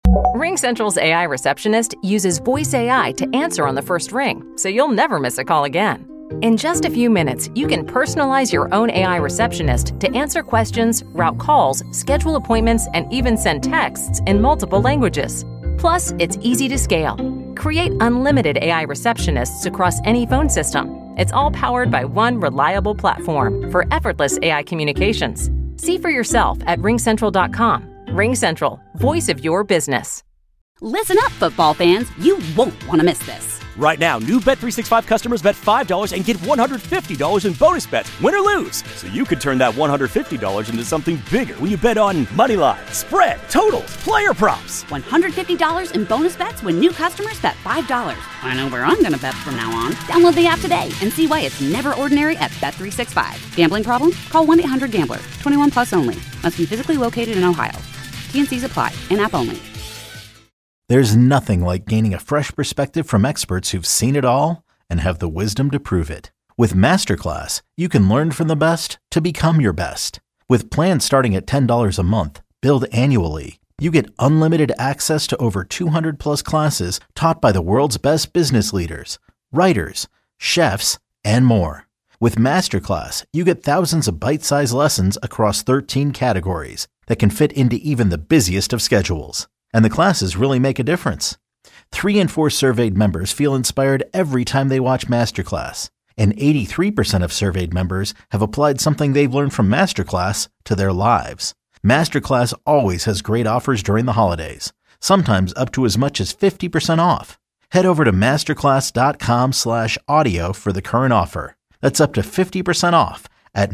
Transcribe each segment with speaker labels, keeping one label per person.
Speaker 1: RingCentral's AI receptionist uses voice AI to answer on the first ring, so you'll never miss a call again. In just a few minutes, you can personalize your own AI receptionist to answer questions, route calls, schedule appointments, and even send texts in multiple languages. Plus, it's easy to scale. Create unlimited AI receptionists across any phone system. It's all powered by one reliable platform for effortless AI communications. See for yourself at ringcentral.com. RingCentral, voice of your business.
Speaker 2: Listen up, football fans. You won't want to miss this.
Speaker 3: Right now, new Bet365 customers bet $5 and get $150 in bonus bets, win or lose. So you could turn that $150 into something bigger when you bet on moneyline, spread, totals, player props.
Speaker 2: $150 in bonus bets when new customers bet $5. I know where I'm going to bet from now on. Download the app today and see why it's never ordinary at Bet365. Gambling problem? Call 1-800-GAMBLER. 21 plus only. Must be physically located in Ohio. T&Cs apply. In-app only.
Speaker 4: There's nothing like gaining a fresh perspective from experts who've seen it all and have the wisdom to prove it. With Masterclass, you can learn from the best to become your best. With plans starting at $10 a month, billed annually, you get unlimited access to over 200 plus classes taught by the world's best business leaders, writers, chefs, and more. With Masterclass, you get thousands of bite-sized lessons across 13 categories that can fit into even the busiest of schedules. And the classes really make a difference. 3 in 4 surveyed members feel inspired every time they watch Masterclass. And 83% of surveyed members have applied something they've learned from Masterclass to their lives. Masterclass always has great offers during the holidays, sometimes up to as much as 50% off. Head over to masterclass.com/audio for the current offer. That's up to 50% off at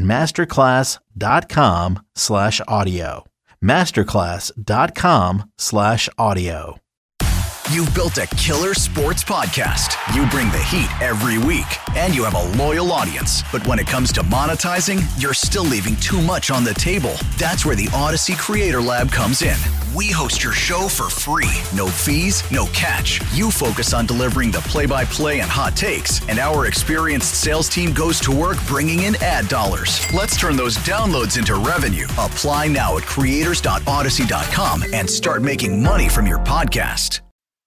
Speaker 4: masterclass.com/audio. masterclass.com/audio.
Speaker 5: You've built a killer sports podcast. You bring the heat every week, and you have a loyal audience. But when it comes to monetizing, you're still leaving too much on the table. That's where the Odyssey Creator Lab comes in. We host your show for free. No fees, no catch. You focus on delivering the play-by-play and hot takes, and our experienced sales team goes to work bringing in ad dollars. Let's turn those downloads into revenue. Apply now at creators.odyssey.com and start making money from your podcast.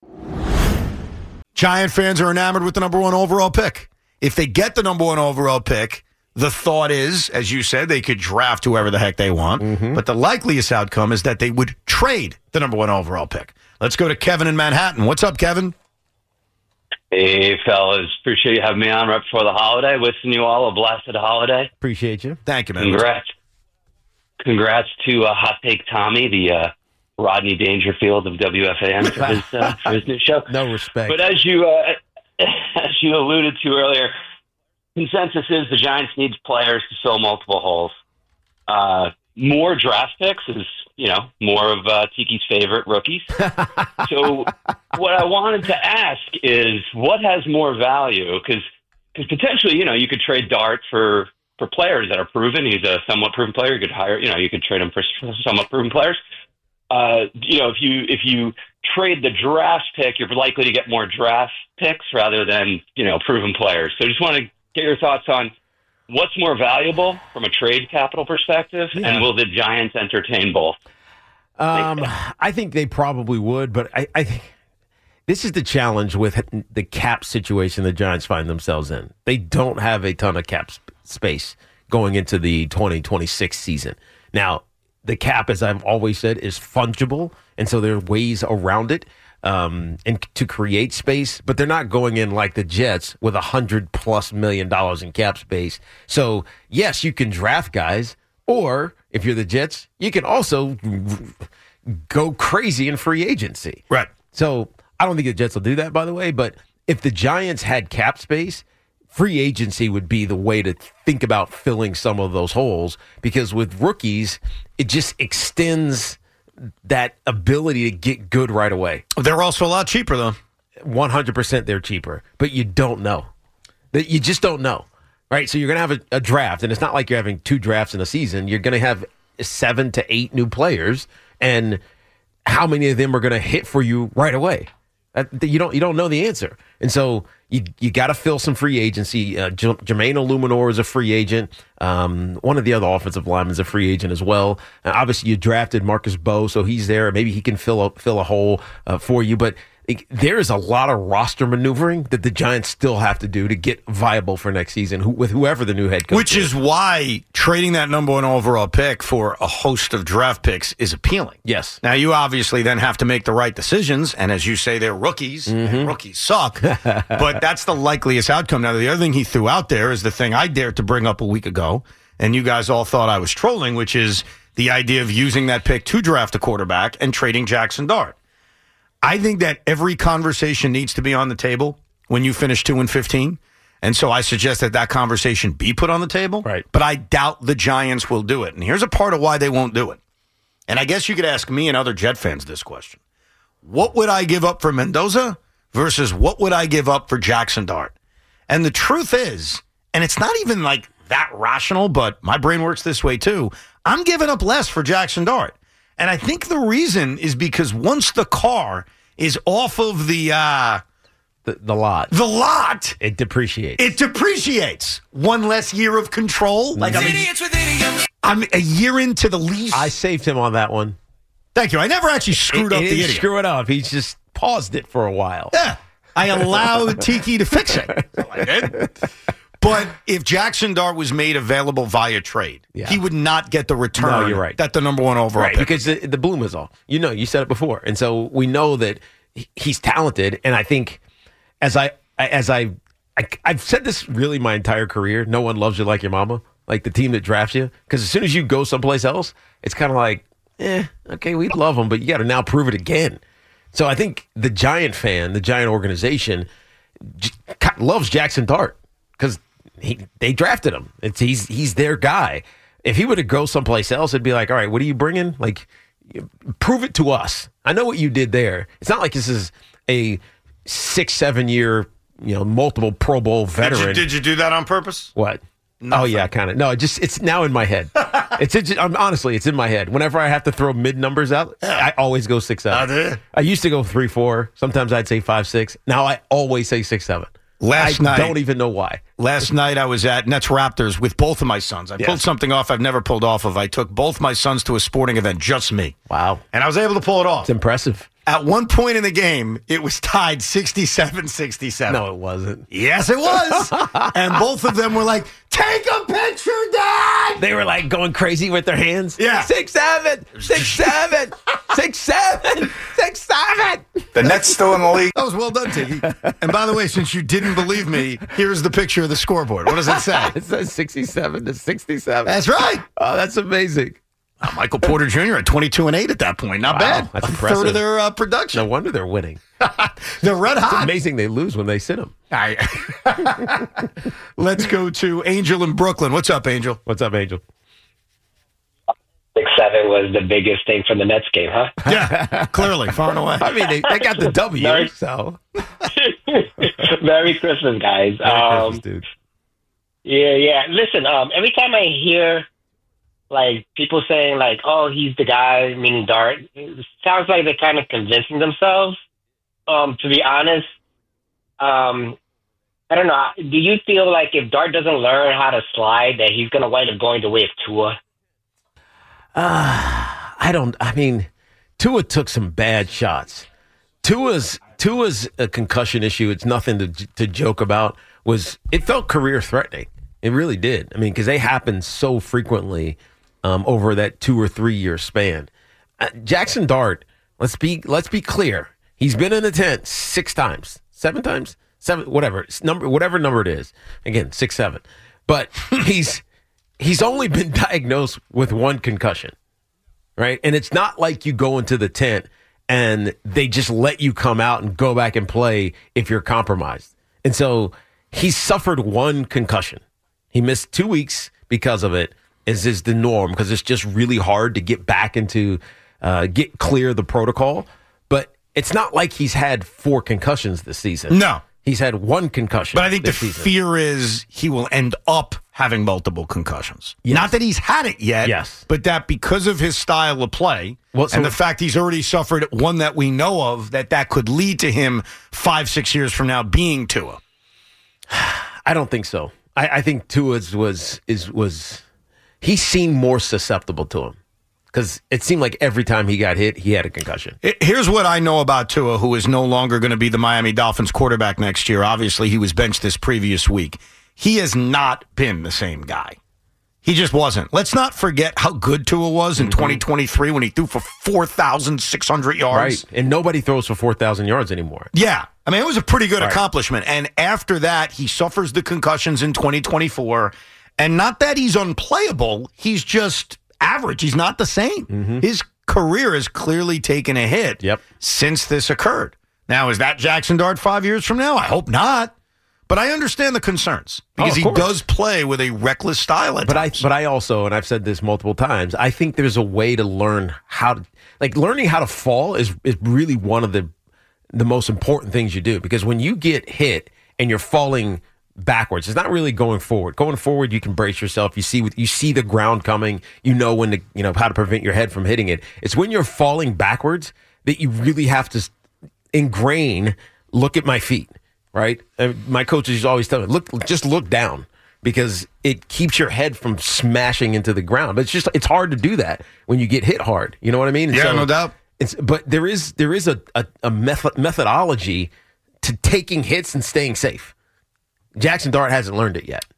Speaker 6: Giant fans are enamored with the number 1 overall pick. If they get the number 1 overall pick, the thought is, as you said, they could draft whoever the heck they want. Mm-hmm. But the likeliest outcome is that they would trade the number 1 overall pick. Let's go to Kevin in Manhattan. What's up, Kevin?
Speaker 7: Hey, fellas. Appreciate you having me on right before the holiday. Wishing you all a blessed holiday.
Speaker 6: Appreciate you. Thank you, man.
Speaker 7: Congrats to Hot Take Tommy, the Rodney Dangerfield of WFAN for his new show.
Speaker 8: No respect.
Speaker 7: But as you alluded to earlier, consensus is the Giants need players to fill multiple holes. More draft picks is, more of Tiki's favorite rookies. So what I wanted to ask is what has more value? Because potentially, you could trade Dart for players that are proven. He's a somewhat proven player. You could hire, you could trade him for somewhat proven players. If you trade the draft pick, you're likely to get more draft picks rather than, proven players. So just want to get your thoughts on what's more valuable from a trade capital perspective, and will the Giants entertain both?
Speaker 8: I think they probably would, but I think this is the challenge with the cap situation the Giants find themselves in. They don't have a ton of cap space going into the 2026 season. Now, the cap, as I've always said, is fungible, and so there are ways around it and to create space, but they're not going in like the Jets with $100+ million in cap space. So, yes, you can draft guys, or if you're the Jets, you can also go crazy in free agency.
Speaker 6: Right.
Speaker 8: So, I don't think the Jets will do that, by the way, but if the Giants had cap space, free agency would be the way to think about filling some of those holes, because with rookies, it just extends that ability to get good right away.
Speaker 6: They're also a lot cheaper, though.
Speaker 8: 100% they're cheaper, but you don't know. You just don't know, right? So you're going to have a draft, and it's not like you're having 2 drafts in a season. You're going to have 7 to 8 new players, and how many of them are going to hit for you right away? You don't know the answer. And so you got to fill some free agency. Jermaine Illuminor is a free agent. One of the other offensive linemen is a free agent as well. Obviously, you drafted Marcus Bowe, so he's there. Maybe he can fill a hole for you. But there is a lot of roster maneuvering that the Giants still have to do to get viable for next season with whoever the new head coach
Speaker 6: Which is why trading that number 1 overall pick for a host of draft picks is appealing.
Speaker 8: Yes.
Speaker 6: Now, you obviously then have to make the right decisions, and as you say, they're rookies, and rookies suck, but that's the likeliest outcome. Now, the other thing he threw out there is the thing I dared to bring up a week ago, and you guys all thought I was trolling, which is the idea of using that pick to draft a quarterback and trading Jackson Dart. I think that every conversation needs to be on the table when you finish 2-15. And so I suggest that conversation be put on the table.
Speaker 8: Right.
Speaker 6: But I doubt the Giants will do it. And here's a part of why they won't do it. And I guess you could ask me and other Jet fans this question. What would I give up for Mendoza versus what would I give up for Jackson Dart? And the truth is, and it's not even like that rational, but my brain works this way too, I'm giving up less for Jackson Dart. And I think the reason is because once the car is off of the
Speaker 8: lot, it depreciates.
Speaker 6: It depreciates. One less year of control. Like I'm a year into the lease.
Speaker 8: I saved him on that one.
Speaker 6: Thank you. I never actually screwed up the idiot.
Speaker 8: Screw it up. He just paused it for a while.
Speaker 6: Yeah. I allowed Tiki to fix it. So I did. But if Jackson Dart was made available via trade, he would not get the return
Speaker 8: you're right.
Speaker 6: that the number 1 overall pick.
Speaker 8: Because the bloom is all. You said it before. And so we know that he's talented. And I think I've said this really my entire career, no one loves you like your mama, like the team that drafts you. Because as soon as you go someplace else, it's kind of like, okay, we love him, but you got to now prove it again. So I think the Giant organization loves Jackson Dart because they drafted him. He's their guy. If he were to go someplace else, it'd be like, all right, what are you bringing? Like, prove it to us. I know what you did there. It's not like this is a 6-7 year, multiple Pro Bowl veteran.
Speaker 6: Did you do that on purpose?
Speaker 8: What?
Speaker 6: Nothing.
Speaker 8: Oh yeah, kind of. No, it's now in my head. Honestly, it's in my head. Whenever I have to throw mid numbers out, I always go 6-7. I used to go 3-4. Sometimes I'd say 5-6. Now I always say 6-7.
Speaker 6: Last night,
Speaker 8: don't even know why.
Speaker 6: Last night I was at Nets Raptors with both of my sons. I pulled something off I've never pulled off of. I took both my sons to a sporting event, just me.
Speaker 8: Wow.
Speaker 6: And I was able to pull it off.
Speaker 8: It's impressive.
Speaker 6: At one point in the game, it was tied 67-67.
Speaker 8: No, it wasn't.
Speaker 6: Yes, it was. And both of them were like, take a picture, Dad!
Speaker 8: They were like going crazy with their hands.
Speaker 6: Yeah.
Speaker 8: 6-7, 6-7, 6-7, 6-7.
Speaker 6: The Nets still in the league. That was well done, Tiki. And by the way, since you didn't believe me, here's the picture of the scoreboard. What does it say?
Speaker 8: It says 67-67.
Speaker 6: That's right.
Speaker 8: Oh, that's amazing.
Speaker 6: Michael Porter Jr. at 22-8 at that point. Not bad.
Speaker 8: That's impressive.
Speaker 6: A third of their production.
Speaker 8: No wonder they're winning.
Speaker 6: They're red hot.
Speaker 8: It's amazing they lose when they sit them.
Speaker 6: Let's go to Angel in Brooklyn. What's up, Angel?
Speaker 8: What's up, Angel?
Speaker 9: 6-7 was the biggest thing from the Nets game, huh?
Speaker 6: Yeah, clearly, far and away.
Speaker 8: I mean, they got the W, so.
Speaker 9: Merry Christmas, guys.
Speaker 8: Merry Christmas, dude.
Speaker 9: Yeah. Listen, every time I hear like people saying like, "Oh, he's the guy," meaning Dart, it sounds like they're kind of convincing themselves. To be honest, I don't know. Do you feel like if Dart doesn't learn how to slide, that he's going to wind up going the way of Tua?
Speaker 8: I mean, Tua took some bad shots. Tua's a concussion issue. It's nothing to joke about. It felt career threatening. It really did. I mean, because they happen so frequently over that 2 or 3 year span. Jackson Dart, let's be clear. He's been in the tent 6 times, 7 times, 7, whatever number it is. Again, 6-7. But he's only been diagnosed with 1 concussion, right? And it's not like you go into the tent and they just let you come out and go back and play if you're compromised. And so he's suffered 1 concussion. He missed 2 weeks because of it, as is the norm, because it's just really hard to get back into, get clear the protocol. But it's not like he's had 4 concussions this season.
Speaker 6: No.
Speaker 8: He's had one concussion.
Speaker 6: But I think the
Speaker 8: this season.
Speaker 6: fear is he will end up having multiple concussions.
Speaker 8: Yes.
Speaker 6: Not that he's had it yet,
Speaker 8: Yes.
Speaker 6: but that because of his style of play and the fact he's already suffered one that we know of, that could lead to him 5-6 years from now being Tua.
Speaker 8: I don't think so. I think Tua he seemed more susceptible to him because it seemed like every time he got hit, he had a concussion.
Speaker 6: Here's what I know about Tua, who is no longer going to be the Miami Dolphins quarterback next year. Obviously, he was benched this previous week. He has not been the same guy. He just wasn't. Let's not forget how good Tua was in 2023 when he threw for 4,600 yards.
Speaker 8: Right, and nobody throws for 4,000 yards anymore.
Speaker 6: Yeah. I mean, it was a pretty good accomplishment. And after that, he suffers the concussions in 2024. And not that he's unplayable, he's just average. He's not the same. His career has clearly taken a hit since this occurred. Now, is that Jackson Dart 5 years from now? I hope not. But I understand the concerns because he does play with a reckless style at times.
Speaker 8: But I also, and I've said this multiple times, I think there's a way to learn how to, learning how to fall is really one of the most important things you do, because when you get hit and you're falling backwards, it's not really going forward. Going forward, you can brace yourself. You see the ground coming. You know when to, how to prevent your head from hitting it. It's when you're falling backwards that you really have to ingrain. Look at my feet. Right? My coaches always tell me, just look down, because it keeps your head from smashing into the ground. But it's hard to do that when you get hit hard. You know what I mean? And
Speaker 6: no doubt.
Speaker 8: But there is a methodology to taking hits and staying safe. Jackson Dart hasn't learned it yet.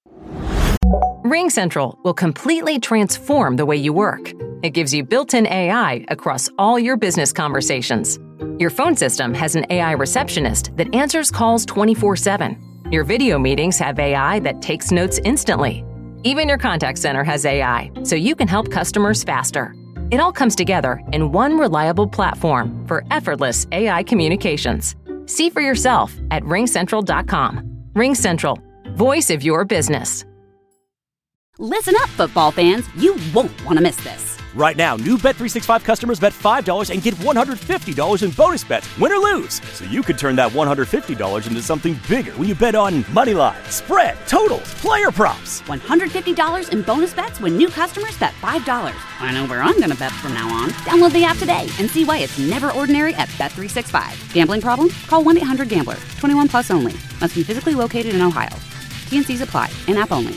Speaker 1: RingCentral will completely transform the way you work. It gives you built-in AI across all your business conversations. Your phone system has an AI receptionist that answers calls 24/7. Your video meetings have AI that takes notes instantly. Even your contact center has AI, so you can help customers faster. It all comes together in one reliable platform for effortless AI communications. See for yourself at ringcentral.com. RingCentral, voice of your business.
Speaker 2: Listen up, football fans. You won't want to miss this.
Speaker 3: Right now, new Bet365 customers bet $5 and get $150 in bonus bets, win or lose. So you could turn that $150 into something bigger when you bet on moneyline, spread, totals, player props.
Speaker 2: $150 in bonus bets when new customers bet $5. I know where I'm going to bet from now on. Download the app today and see why it's never ordinary at Bet365. Gambling problem? Call 1-800-GAMBLER. 21 plus only. Must be physically located in Ohio. T&Cs apply. In-app only.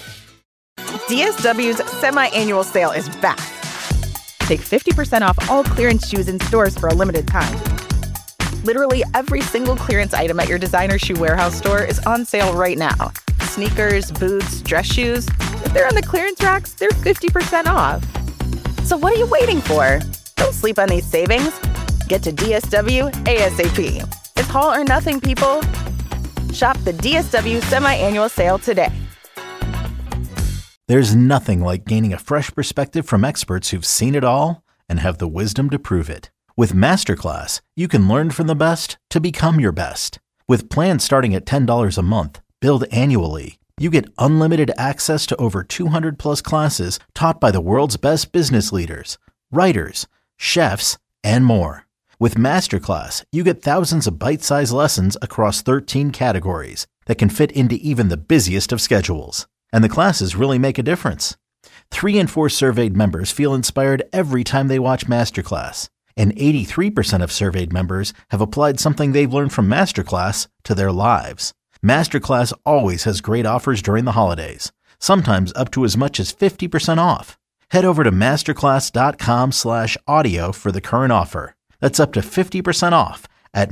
Speaker 10: DSW's semi-annual sale is back. Take 50% off all clearance shoes in stores for a limited time. Literally every single clearance item at your designer shoe warehouse store is on sale right now. Sneakers, boots, dress shoes. If they're on the clearance racks, they're 50% off. So what are you waiting for? Don't sleep on these savings. Get to DSW ASAP. It's all or nothing, people. Shop the DSW semi-annual sale today.
Speaker 4: There's nothing like gaining a fresh perspective from experts who've seen it all and have the wisdom to prove it. With Masterclass, you can learn from the best to become your best. With plans starting at $10 a month, billed annually, you get unlimited access to over 200 plus classes taught by the world's best business leaders, writers, chefs, and more. With Masterclass, you get thousands of bite-sized lessons across 13 categories that can fit into even the busiest of schedules. And the classes really make a difference. 3 in 4 surveyed members feel inspired every time they watch Masterclass. And 83% of surveyed members have applied something they've learned from Masterclass to their lives. Masterclass always has great offers during the holidays, sometimes up to as much as 50% off. Head over to masterclass.com/audio for the current offer. That's up to 50% off at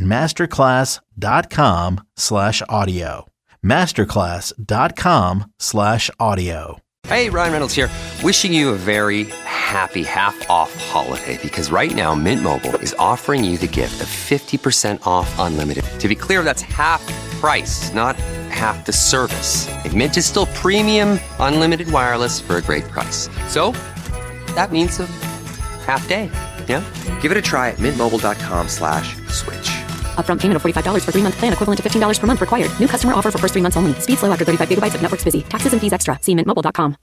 Speaker 4: masterclass.com/audio. masterclass.com/audio.
Speaker 11: Hey, Ryan Reynolds here. Wishing you a very happy half-off holiday, because right now Mint Mobile is offering you the gift of 50% off unlimited. To be clear, that's half price, not half the service. And Mint is still premium unlimited wireless for a great price. So that means a half day. Yeah? Give it a try at mintmobile.com/switch.
Speaker 1: Upfront payment of $45 for 3-month plan, equivalent to $15 per month required. New customer offer for first 3 months only. Speed slow after 35 gigabytes if network's busy. Taxes and fees extra. See mintmobile.com.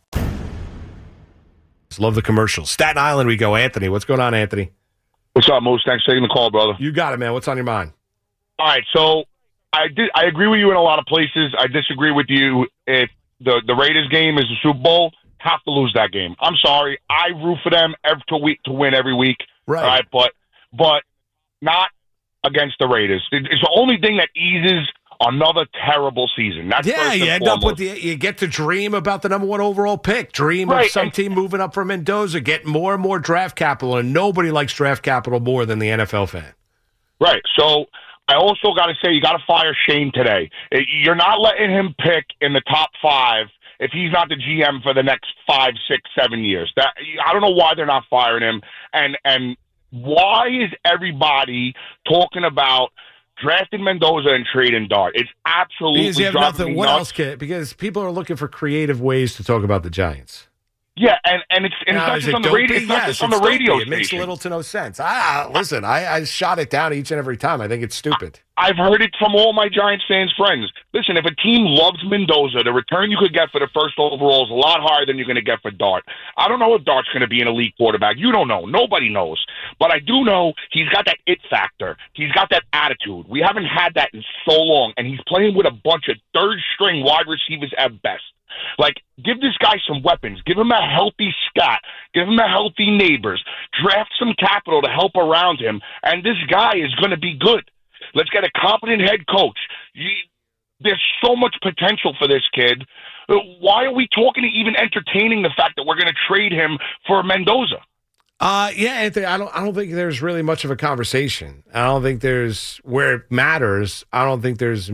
Speaker 12: Love the commercials. Staten Island we go. Anthony, what's going on, Anthony?
Speaker 13: What's up, Moose? Thanks for taking the call, brother.
Speaker 12: You got it, man. What's on your mind?
Speaker 13: All right, so I agree with you in a lot of places. I disagree with you if the Raiders game is the Super Bowl. Have to lose that game. I'm sorry. I root for them every week to win every week.
Speaker 12: Right.
Speaker 13: All right, but not against the Raiders. It's the only thing that eases another terrible season. That's
Speaker 12: you end up with you get to dream about the number 1 overall pick. Dream of some team moving up from Mendoza, get more and more draft capital, and nobody likes draft capital more than the NFL fan.
Speaker 13: Right. So I also got to say, you got to fire Shane today. You're not letting him pick in the top 5 if he's not the GM for the next 5, 6, 7 years. I don't know why they're not firing him. And why is everybody talking about drafting Mendoza and trading Dart? It's absolutely
Speaker 12: because you have nothing. What
Speaker 13: nuts.
Speaker 12: else can? Because people are looking for creative ways to talk about the Giants.
Speaker 13: Yeah, and it's not just on the radio. It's not just on the radio
Speaker 12: station. It makes little to no sense. Listen, I shot it down each and every time. I think it's stupid.
Speaker 13: I've heard it from all my Giants fans friends. Listen, if a team loves Mendoza, the return you could get for the first overall is a lot higher than you're going to get for Dart. I don't know if Dart's going to be an elite quarterback. You don't know. Nobody knows. But I do know he's got that it factor. He's got that attitude. We haven't had that in so long, and he's playing with a bunch of third-string wide receivers at best. Like, give this guy some weapons. Give him a healthy Scott. Give him a healthy Neighbors. Draft some capital to help around him, and this guy is going to be good. Let's get a competent head coach. There's so much potential for this kid. Why are we talking, even entertaining the fact that we're going to trade him for Mendoza?
Speaker 12: Anthony, I don't think there's really much of a conversation. I don't think there's where it matters. I don't think there's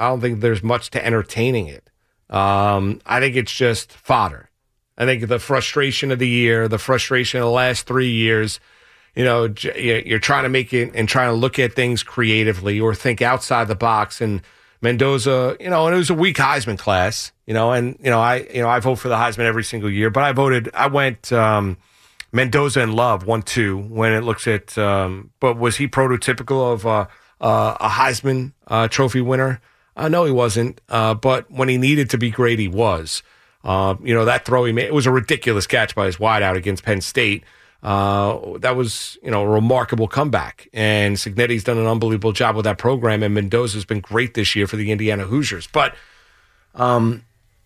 Speaker 12: much to entertaining it. I think it's just fodder. I think the frustration of the year, the frustration of the last 3 years, you're trying to make it and trying to look at things creatively or think outside the box. And Mendoza, and it was a weak Heisman class, I vote for the Heisman every single year, but I went Mendoza and Love 1-2 when it looks at, but was he prototypical of a Heisman trophy winner? No, he wasn't. But when he needed to be great, he was. That throw he made, it was a ridiculous catch by his wideout against Penn State. That was, a remarkable comeback. And Cignetti's done an unbelievable job with that program, and Mendoza's been great this year for the Indiana Hoosiers. But I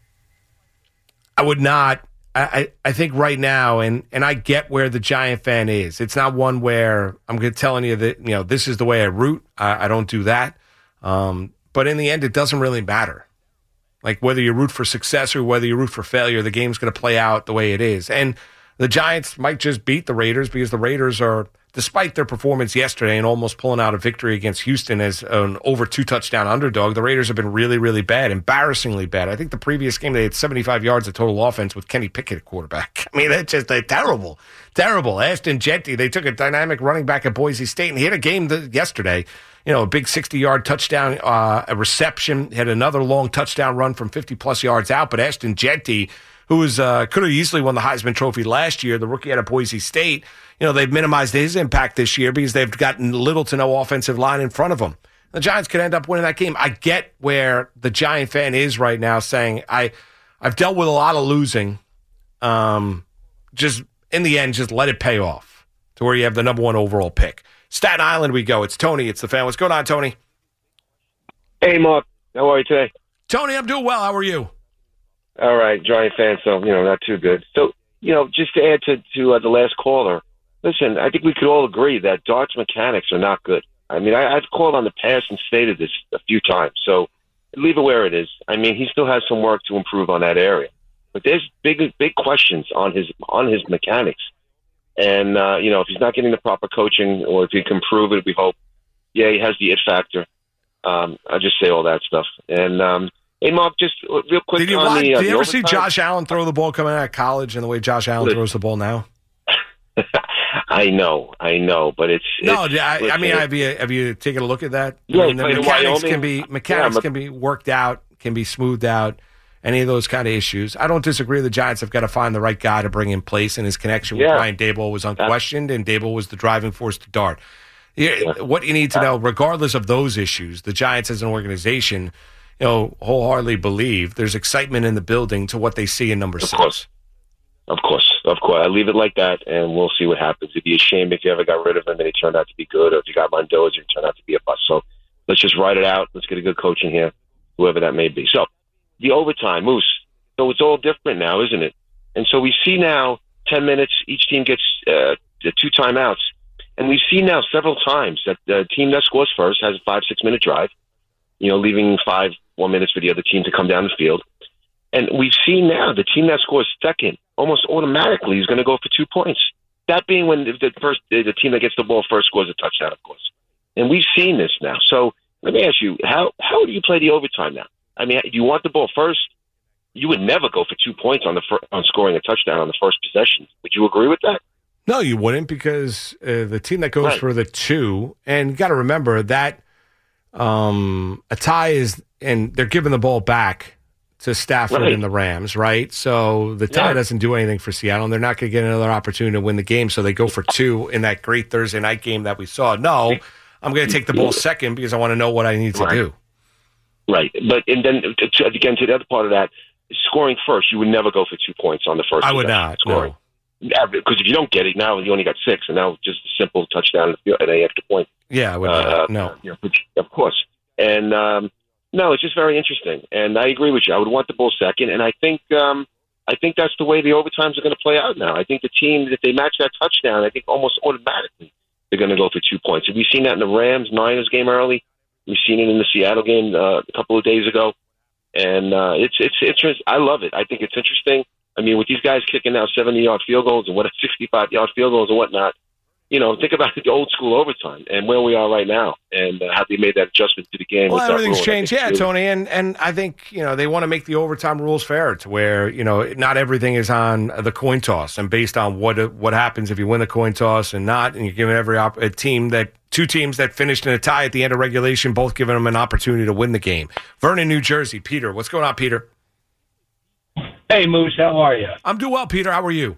Speaker 12: would not. I think right now, and I get where the Giant fan is. It's not one where I'm telling you that, this is the way I root. I don't do that. But in the end, it doesn't really matter. Like whether you root for success or whether you root for failure, the game's going to play out the way it is. And the Giants might just beat the Raiders because the Raiders are, despite their performance yesterday and almost pulling out a victory against Houston as an over 2-touchdown underdog, the Raiders have been really, really bad, embarrassingly bad. I think the previous game they had 75 yards of total offense with Kenny Pickett at quarterback. I mean, that's just terrible. Ashton Jeanty, they took a dynamic running back at Boise State, and he had a game yesterday. A big 60-yard touchdown, a reception, had another long touchdown run from 50-plus yards out. But Ashton Jeanty, who could have easily won the Heisman Trophy last year, the rookie out of Boise State, they've minimized his impact this year because they've gotten little to no offensive line in front of them. The Giants could end up winning that game. I get where the Giant fan is right now saying, I've dealt with a lot of losing. Just in the end, just let it pay off to where you have the number 1 overall pick. Staten Island we go. It's Tony. It's the fan. What's going on, Tony?
Speaker 14: Hey, Mark. How are you today?
Speaker 12: Tony, I'm doing well. How are you?
Speaker 14: All right. Giant fan, so, not too good. So, just to add to the last caller, listen, I think we could all agree that Dart's mechanics are not good. I mean, I've called on the past and stated this a few times, so leave it where it is. I mean, he still has some work to improve on that area. But there's big questions on his mechanics. And, if he's not getting the proper coaching or if he can prove it, we hope, he has the it factor. I'll just say all that stuff. And, hey, Mark, just real quick.
Speaker 12: Did you ever see Josh Allen throw the ball coming out of college and the way Josh Allen throws the ball now?
Speaker 14: I know, but it's
Speaker 12: I mean, have you taken a look at that?
Speaker 14: Yeah,
Speaker 12: I mean, the mechanics can be worked out, can be smoothed out. Any of those kind of issues. I don't disagree. The Giants have got to find the right guy to bring in place, and his connection with Brian Daboll was unquestioned, and Daboll was the driving force to Dart. What you need to know, regardless of those issues, the Giants as an organization, wholeheartedly believe there's excitement in the building to what they see in number 6.
Speaker 14: Of course. I leave it like that, and we'll see what happens. It'd be a shame if you ever got rid of him and he turned out to be good, or if you got Mendoza and he turned out to be a bust. So Let's just ride it out. Let's get a good coach in here, whoever that may be. So the overtime, Moose. So it's all different now, isn't it? And so we see now 10 minutes, each team gets 2 timeouts. And we've seen now several times that the team that scores first has a 5-6 minute drive, leaving 5 more minutes for the other team to come down the field. And we've seen now the team that scores second almost automatically is going to go for 2 points. That being when the team that gets the ball first scores a touchdown, of course. And we've seen this now. So let me ask you, how do you play the overtime now? I mean, you want the ball first? You would never go for 2 points on scoring a touchdown on the first possession. Would you agree with that?
Speaker 12: No, you wouldn't, because the team that goes for the 2, and you got to remember that a tie is, and they're giving the ball back to Stafford and the Rams, right? So the tie doesn't do anything for Seattle, and they're not going to get another opportunity to win the game, so they go for 2 in that great Thursday night game that we saw. No, I'm going to take the ball second because I want to know what I need to do.
Speaker 14: Right. But, and then, again, to the other part of that, scoring first, you would never go for 2 points on the first.
Speaker 12: I would not.
Speaker 14: Scoring. No. Because if you don't get it, now you only got 6, and now just a simple touchdown and an extra point.
Speaker 12: Yeah, I would not. No.
Speaker 14: Of course. And, no, it's just very interesting. And I agree with you. I would want the ball second, and I think that's the way the overtimes are going to play out now. I think the team, if they match that touchdown, I think almost automatically they're going to go for 2 points. We've seen that in the Rams-Niners game early. We've seen it in the Seattle game a couple of days ago. And it's I love it. I think it's interesting. I mean, with these guys kicking out 70-yard field goals and 65-yard field goals and whatnot, think about the old school overtime and where we are right now and how they made that adjustment to the game.
Speaker 12: Well, everything's changed. Yeah, Tony. And I think, they want to make the overtime rules fair to where, not everything is on the coin toss and based on what happens if you win the coin toss and not, and you're giving every two teams that finished in a tie at the end of regulation, both giving them an opportunity to win the game. Vernon, New Jersey. Peter, what's going on, Peter?
Speaker 15: Hey, Moose, how are you?
Speaker 12: I'm doing well, Peter. How are you?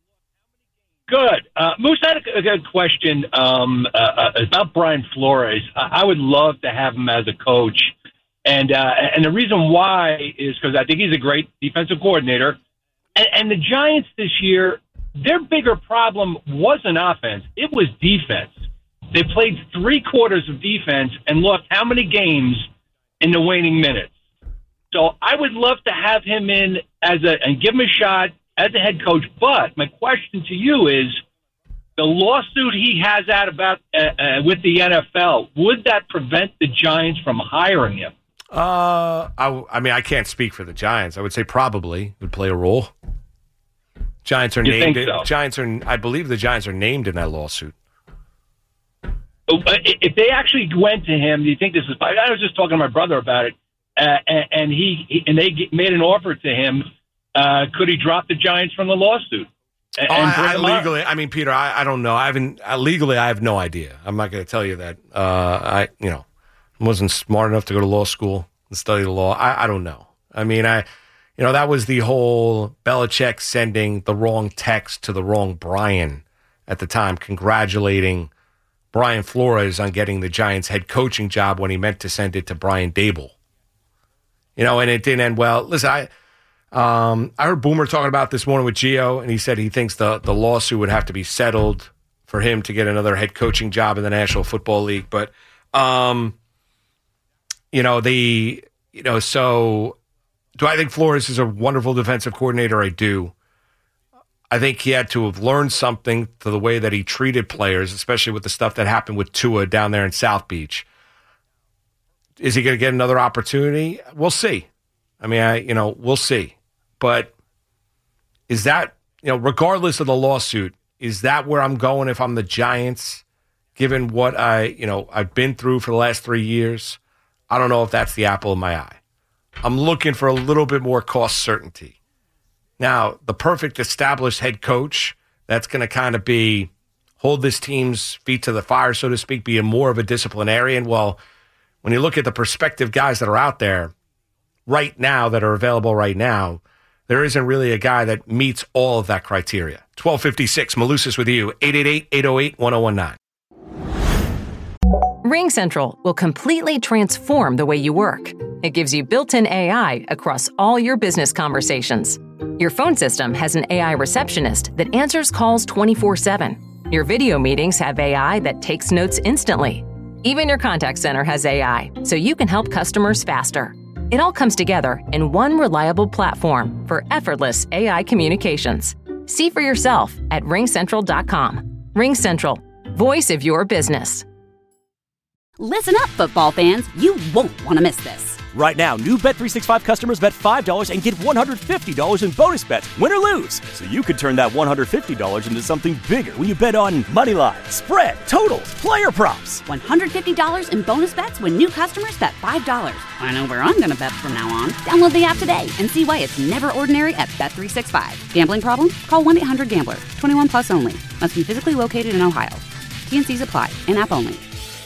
Speaker 15: Good. Moose, I had a good question about Brian Flores. I would love to have him as a coach. And the reason why is because I think he's a great defensive coordinator. And the Giants this year, their bigger problem wasn't offense. It was defense. They played 3 quarters of defense and lost how many games in the waning minutes. So I would love to have him in and give him a shot as a head coach. But my question to you is, the lawsuit he has out about with the NFL, would that prevent the Giants from hiring him?
Speaker 12: I mean, I can't speak for the Giants. I would say probably would play a role. Giants are named.
Speaker 15: So?
Speaker 12: I believe the Giants are named in that lawsuit.
Speaker 15: If they actually went to him, do you think this is? I was just talking to my brother about it, and they made an offer to him. Could he drop the Giants from the lawsuit?
Speaker 12: I mean, Peter, I don't know. I have no idea. I'm not going to tell you that. I wasn't smart enough to go to law school and study the law. I don't know. I mean, that was the whole Belichick sending the wrong text to the wrong Brian at the time, congratulating Brian Flores on getting the Giants head coaching job when he meant to send it to Brian Dable. And it didn't end well. Listen, I heard Boomer talking about this morning with Gio, and he said he thinks the lawsuit would have to be settled for him to get another head coaching job in the National Football League. But, so do I think Flores is a wonderful defensive coordinator? I do. I think he had to have learned something to the way that he treated players, especially with the stuff that happened with Tua down there in South Beach. Is he going to get another opportunity? We'll see. I mean, we'll see. But is that, regardless of the lawsuit, is that where I'm going if I'm the Giants, given what I've been through for the last 3 years? I don't know if that's the apple of my eye. I'm looking for a little bit more cost certainty. Now, the perfect established head coach, that's going to kind of be hold this team's feet to the fire, so to speak, be more of a disciplinarian. Well, when you look at the prospective guys that are out there right now, that are available right now, there isn't really a guy that meets all of that criteria. 1256, Malusis with you, 888-808-1019.
Speaker 1: RingCentral will completely transform the way you work. It gives you built-in AI across all your business conversations. Your phone system has an AI receptionist that answers calls 24/7. Your video meetings have AI that takes notes instantly. Even your contact center has AI, so you can help customers faster. It all comes together in one reliable platform for effortless AI communications. See for yourself at ringcentral.com. RingCentral, voice of your business.
Speaker 2: Listen up, football fans. You won't want to miss this.
Speaker 3: Right now, new Bet365 customers bet $5 and get $150 in bonus bets, win or lose. So you could turn that $150 into something bigger when you bet on Moneyline, spread, totals, player props.
Speaker 2: $150 in bonus bets when new customers bet $5. I know where I'm going to bet from now on. Download the app today and see why it's never ordinary at Bet365. Gambling problem? Call 1-800-GAMBLER. 21 plus only. Must be physically located in Ohio. T&Cs apply. In-app only.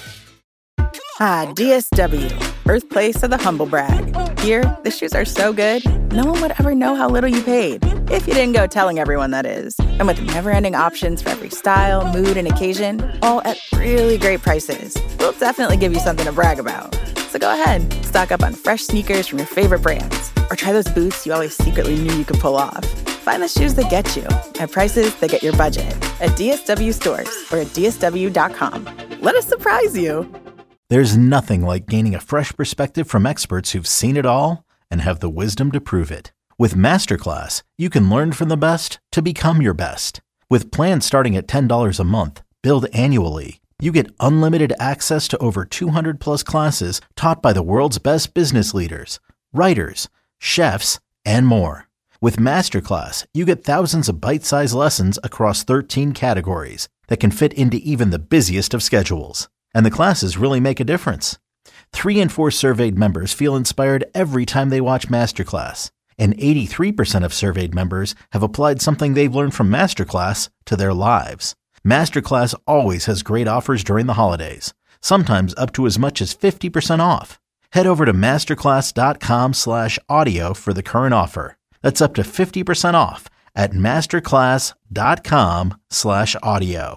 Speaker 10: DSW, birthplace of the humble brag. Here, the shoes are so good, no one would ever know how little you paid. If you didn't go telling everyone, that is. And with never-ending options for every style, mood, and occasion, all at really great prices, we'll definitely give you something to brag about. So go ahead, stock up on fresh sneakers from your favorite brands, or try those boots you always secretly knew you could pull off. Find the shoes that get you at prices that get your budget at DSW stores or at DSW.com. Let us surprise you.
Speaker 4: There's nothing like gaining a fresh perspective from experts who've seen it all and have the wisdom to prove it. With Masterclass, you can learn from the best to become your best. With plans starting at $10 a month, billed annually, you get unlimited access to over 200 plus classes taught by the world's best business leaders, writers, chefs, and more. With Masterclass, you get thousands of bite-sized lessons across 13 categories that can fit into even the busiest of schedules. And the classes really make a difference. 3 in 4 surveyed members feel inspired every time they watch Masterclass. And 83% of surveyed members have applied something they've learned from Masterclass to their lives. Masterclass always has great offers during the holidays, sometimes up to as much as 50% off. Head over to masterclass.com/audio for the current offer. That's up to 50% off at masterclass.com/audio.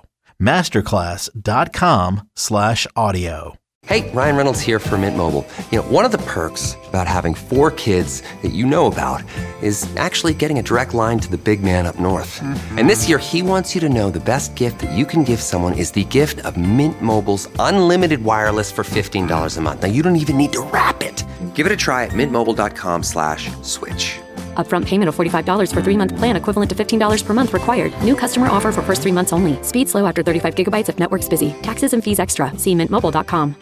Speaker 4: masterclass.com/audio.
Speaker 11: Hey, Ryan Reynolds here for Mint Mobile. You know, one of the perks about having 4 kids that you know about is actually getting a direct line to the big man up north. Mm-hmm. And this year, he wants you to know the best gift that you can give someone is the gift of Mint Mobile's unlimited wireless for $15 a month. Now, you don't even need to wrap it. Give it a try at mintmobile.com/switch.
Speaker 16: Upfront payment of $45 for 3-month plan equivalent to $15 per month required. New customer offer for first 3 months only. Speed slow after 35 gigabytes if network's busy. Taxes and fees extra. See mintmobile.com.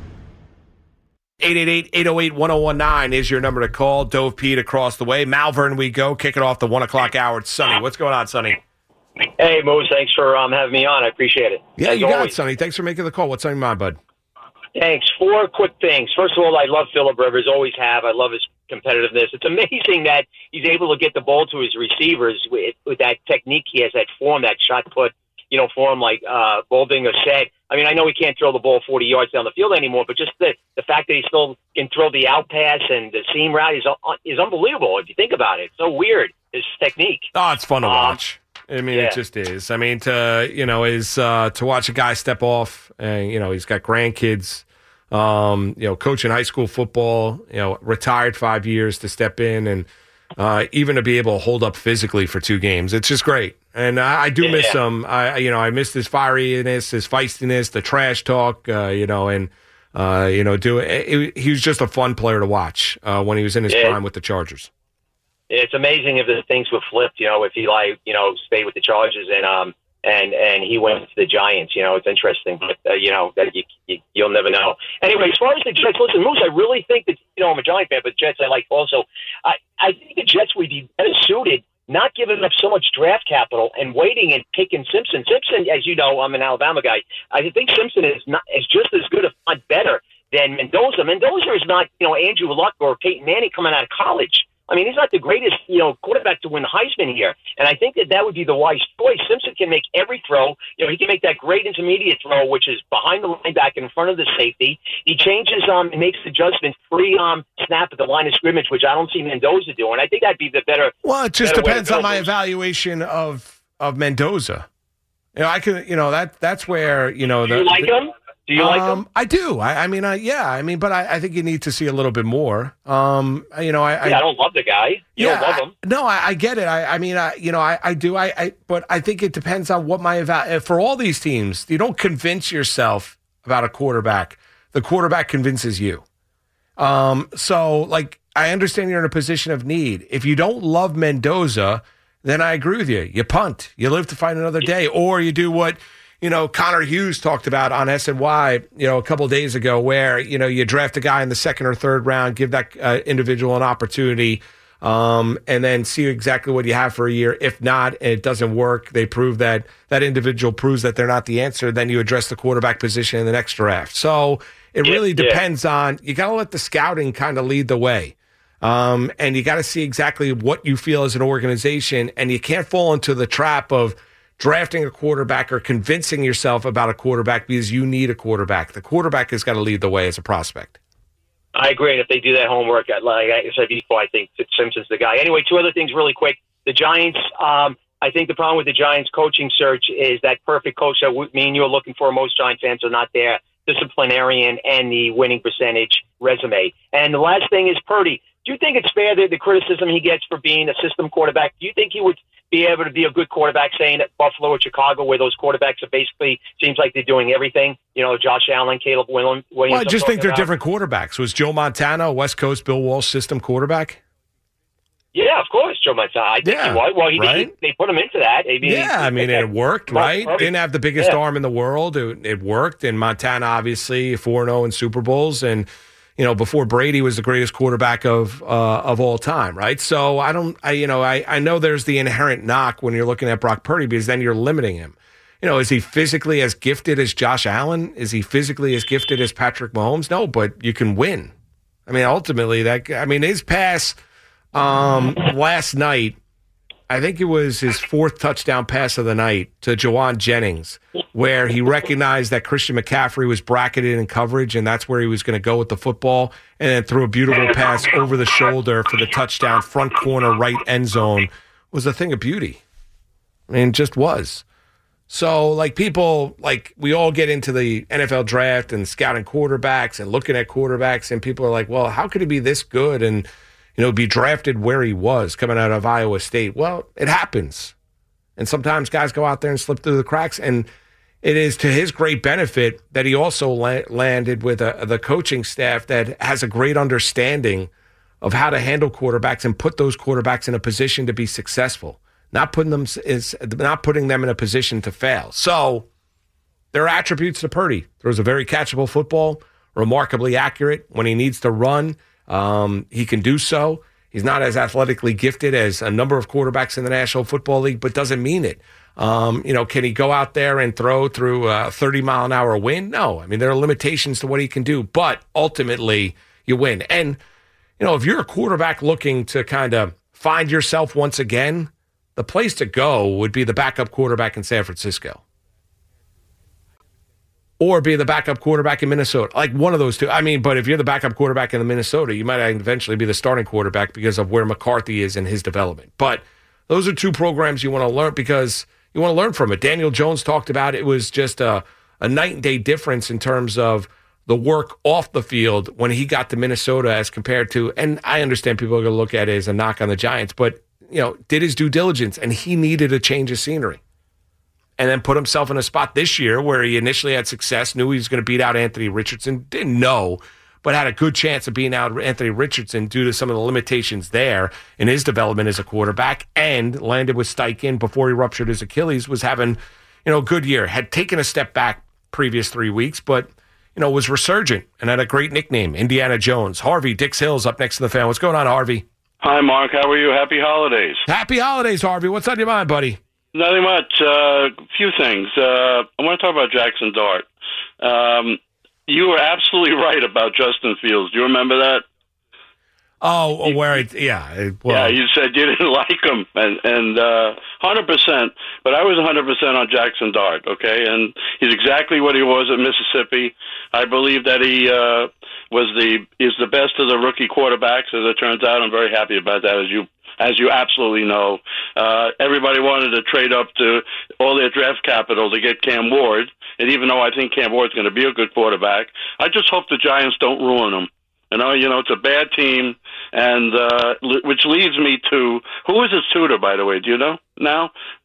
Speaker 12: 888-808-1019 is your number to call. Dove Pete across the way. Malvern we go. Kicking off the 1 o'clock hour. It's Sonny. What's going on, Sonny?
Speaker 17: Hey, Moose. Thanks for having me on. I appreciate it.
Speaker 12: Yeah,
Speaker 17: As
Speaker 12: you got
Speaker 17: always.
Speaker 12: it, Sonny. Thanks for making the call. What's on your mind, bud?
Speaker 17: Thanks. 4 quick things. First of all, I love Phillip Rivers. Always have. I love his competitiveness. It's amazing that he's able to get the ball to his receivers with that technique he has, that form, that shot put, form like Boldinger said. I mean, I know he can't throw the ball 40 yards down the field anymore, but just the fact that he still can throw the out pass and the seam route is unbelievable if you think about it. It's so weird, his technique.
Speaker 12: Oh, it's fun to watch. I mean,
Speaker 17: yeah.
Speaker 12: It just is. I mean, to watch a guy step off, and he's got grandkids, coaching high school football, retired 5 years to step in and even to be able to hold up physically for 2 games. It's just great. And I do miss him. I miss his fieriness, his feistiness, the trash talk, he was just a fun player to watch when he was in his prime with the Chargers.
Speaker 17: It's amazing if the things were flipped, if he stayed with the Chargers and he went to the Giants. It's interesting, but that you'll never know. Anyway, as far as the Jets, listen, Moose, I really think that I'm a Giant fan, but Jets I like also. I think the Jets would be better suited, not giving up so much draft capital and waiting and picking Simpson. Simpson, as you know, I'm an Alabama guy. I think Simpson is just as good, if not better, than Mendoza. Mendoza is not Andrew Luck or Peyton Manning coming out of college. I mean, he's not the greatest, quarterback to win the Heisman here. And I think that would be the wise choice. Simpson can make every throw. He can make that great intermediate throw, which is behind the linebacker in front of the safety. He changes and makes adjustments pre-snap at the line of scrimmage, which I don't see Mendoza doing. I think that'd be the better.
Speaker 12: Well, it just depends on my evaluation of Mendoza. That's where,
Speaker 17: Do you like him? Do you like him?
Speaker 12: I do. But I think you need to see a little bit more. I
Speaker 17: don't love the guy. You don't love him.
Speaker 12: I get it. I do. But I think it depends on what for all these teams, you don't convince yourself about a quarterback, the quarterback convinces you. So, like, I understand you're in a position of need. If you don't love Mendoza, then I agree with you. You punt. You live to fight another day. Or you do what, Connor Hughes talked about on SNY, a couple of days ago, where, you draft a guy in the second or third round, give that individual an opportunity, and then see exactly what you have for a year. If not, and it doesn't work, they prove that individual proves that they're not the answer, then you address the quarterback position in the next draft. So it really depends on, you got to let the scouting kind of lead the way. And you got to see exactly what you feel as an organization, and you can't fall into the trap of drafting a quarterback or convincing yourself about a quarterback because you need a quarterback. The quarterback has got to lead the way as a prospect.
Speaker 17: I agree. And if they do that homework, like I said before, I think Simpson's the guy. Anyway, two other things really quick. The Giants, I think the problem with the Giants coaching search is that perfect coach that me and you are looking for, most Giant fans are not there, disciplinarian and the winning percentage resume. And the last thing is Purdy. Do you think it's fair that the criticism he gets for being a system quarterback, do you think he would be able to be a good quarterback, saying at Buffalo or Chicago, where those quarterbacks are basically, seems like they're doing everything? Josh Allen, Caleb Williams.
Speaker 12: Well, I just think they're different quarterbacks. Was Joe Montana a West Coast Bill Walsh system quarterback?
Speaker 17: Yeah, of course, Joe Montana. I think he was. Well, they put him into that.
Speaker 12: It worked, right? Didn't have the biggest arm in the world. It worked, and Montana, obviously, 4-0 in Super Bowls, and before Brady was the greatest quarterback of all time, right? So I know there's the inherent knock when you're looking at Brock Purdy, because then you're limiting him. Is he physically as gifted as Josh Allen? Is he physically as gifted as Patrick Mahomes? No, but you can win. Ultimately, his pass last night, I think it was his fourth touchdown pass of the night to Jawan Jennings, where he recognized that Christian McCaffrey was bracketed in coverage, and that's where he was going to go with the football, and then threw a beautiful pass over the shoulder for the touchdown, front corner, right end zone, was a thing of beauty. It just was. So, we all get into the NFL draft and scouting quarterbacks and looking at quarterbacks, and people are like, well, how could he be this good and be drafted where he was coming out of Iowa State? Well, it happens. And sometimes guys go out there and slip through the cracks. And it is to his great benefit that he also landed with the coaching staff that has a great understanding of how to handle quarterbacks and put those quarterbacks in a position to be successful, not putting them in a position to fail. So there are attributes to Purdy. Throws a very catchable football, remarkably accurate when he needs to run. He can do so. He's not as athletically gifted as a number of quarterbacks in the National Football League, but doesn't mean it. Can he go out there and throw through a 30-mile-an-hour wind? No. There are limitations to what he can do, but ultimately you win. And, if you're a quarterback looking to kind of find yourself once again, the place to go would be the backup quarterback in San Francisco. Or be the backup quarterback in Minnesota. Like one of those two. But if you're the backup quarterback in Minnesota, you might eventually be the starting quarterback because of where McCarthy is in his development. But those are two programs you want to learn because you want to learn from it. Daniel Jones talked about it was just a night and day difference in terms of the work off the field when he got to Minnesota as compared to, and I understand people are going to look at it as a knock on the Giants, but, did his due diligence, and he needed a change of scenery. And then put himself in a spot this year where he initially had success, knew he was going to beat out Anthony Richardson, didn't know, but had a good chance of beating out Anthony Richardson due to some of the limitations there in his development as a quarterback, and landed with Steichen before he ruptured his Achilles, was having, a good year. Had taken a step back previous 3 weeks, but, was resurgent and had a great nickname, Indiana Jones. Harvey, Dix Hill's up next to the fan. What's going on, Harvey?
Speaker 18: Hi, Mark. How are you? Happy holidays.
Speaker 12: Happy holidays, Harvey. What's on your mind, buddy?
Speaker 18: Nothing much. A few things. I want to talk about Jackson Dart. You were absolutely right about Justin Fields. Do you remember that?
Speaker 12: Oh,
Speaker 18: Yeah, you said you didn't like him, and 100%. But I was 100% on Jackson Dart. Okay, and he's exactly what he was at Mississippi. I believe that he is the best of the rookie quarterbacks. As it turns out, I'm very happy about that. As you absolutely know, everybody wanted to trade up to all their draft capital to get Cam Ward. And even though I think Cam Ward's going to be a good quarterback, I just hope the Giants don't ruin him. It's a bad team, and which leads me to, who is his tutor, by the way? Do you know now?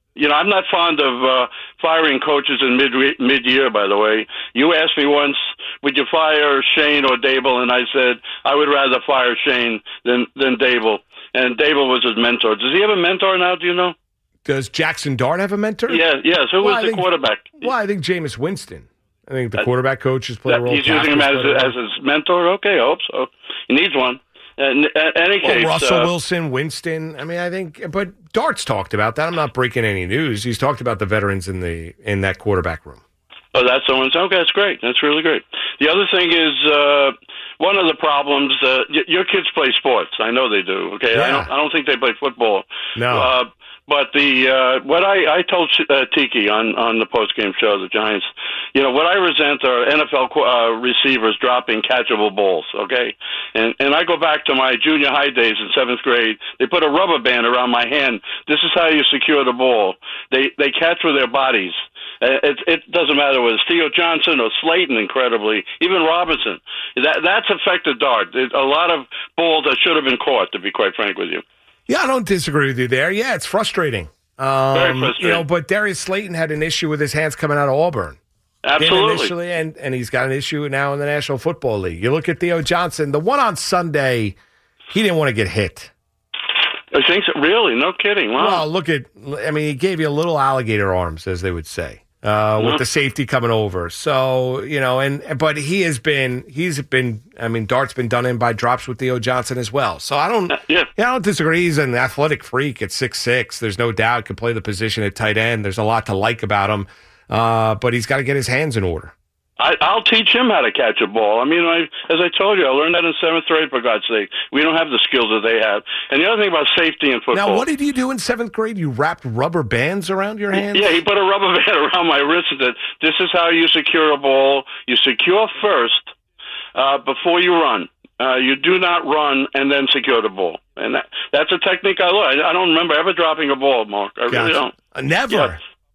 Speaker 18: I'm not fond of firing coaches in mid-year, by the way. You asked me once, would you fire Shane or Dable? And I said, I would rather fire Shane than Dable. And Dable was his mentor. Does he have a mentor now, do you know?
Speaker 12: Does Jackson Dart have a mentor?
Speaker 18: Yes. Who was the quarterback?
Speaker 12: Well, I think Jameis Winston. I think the quarterback coaches play a role.
Speaker 18: He's using him as his mentor? Okay, I hope so. He needs one. In any case,
Speaker 12: Russell Wilson, Winston. I mean, I think, but Dart's talked about that. I'm not breaking any news. He's talked about the veterans in that quarterback room.
Speaker 18: Oh, that's the one. Okay, that's great. That's really great. The other thing is one of the problems. Your kids play sports. I know they do. Okay,
Speaker 12: yeah.
Speaker 18: I don't think they play football.
Speaker 12: No.
Speaker 18: But what I told Tiki on the postgame show, the Giants, what I resent are NFL receivers dropping catchable balls, okay? And I go back to my junior high days in 7th grade. They put a rubber band around my hand. This is how you secure the ball. They catch with their bodies. It doesn't matter whether it's Theo Johnson or Slayton, incredibly, even Robinson. That's affected Dart. A lot of balls that should have been caught, to be quite frank with you.
Speaker 12: Yeah, I don't disagree with you there. Yeah, it's frustrating.
Speaker 18: Very frustrating.
Speaker 12: But Darius Slayton had an issue with his hands coming out of Auburn.
Speaker 18: Absolutely.
Speaker 12: Initially, and he's got an issue now in the National Football League. You look at Theo Johnson, the one on Sunday, he didn't want to get hit.
Speaker 18: I think so. Really? No kidding. Wow.
Speaker 12: Well, he gave you little alligator arms, as they would say. With the safety coming over. So, but he's been, Dart's been done in by drops with Theo Johnson as well. So I don't disagree. He's an athletic freak at 6'6". There's no doubt can play the position at tight end. There's a lot to like about him. But he's got to get his hands in order.
Speaker 18: I'll teach him how to catch a ball. As I told you, I learned that in 7th grade, for God's sake. We don't have the skills that they have. And the other thing about safety in football.
Speaker 12: Now, what did you do in 7th grade? You wrapped rubber bands around your hands?
Speaker 18: Yeah, he put a rubber band around my wrist and said, this is how you secure a ball. You secure first before you run. You do not run and then secure the ball. And that's a technique I learned. I don't remember ever dropping a ball, Mark. I really don't.
Speaker 12: Never?
Speaker 18: Yeah.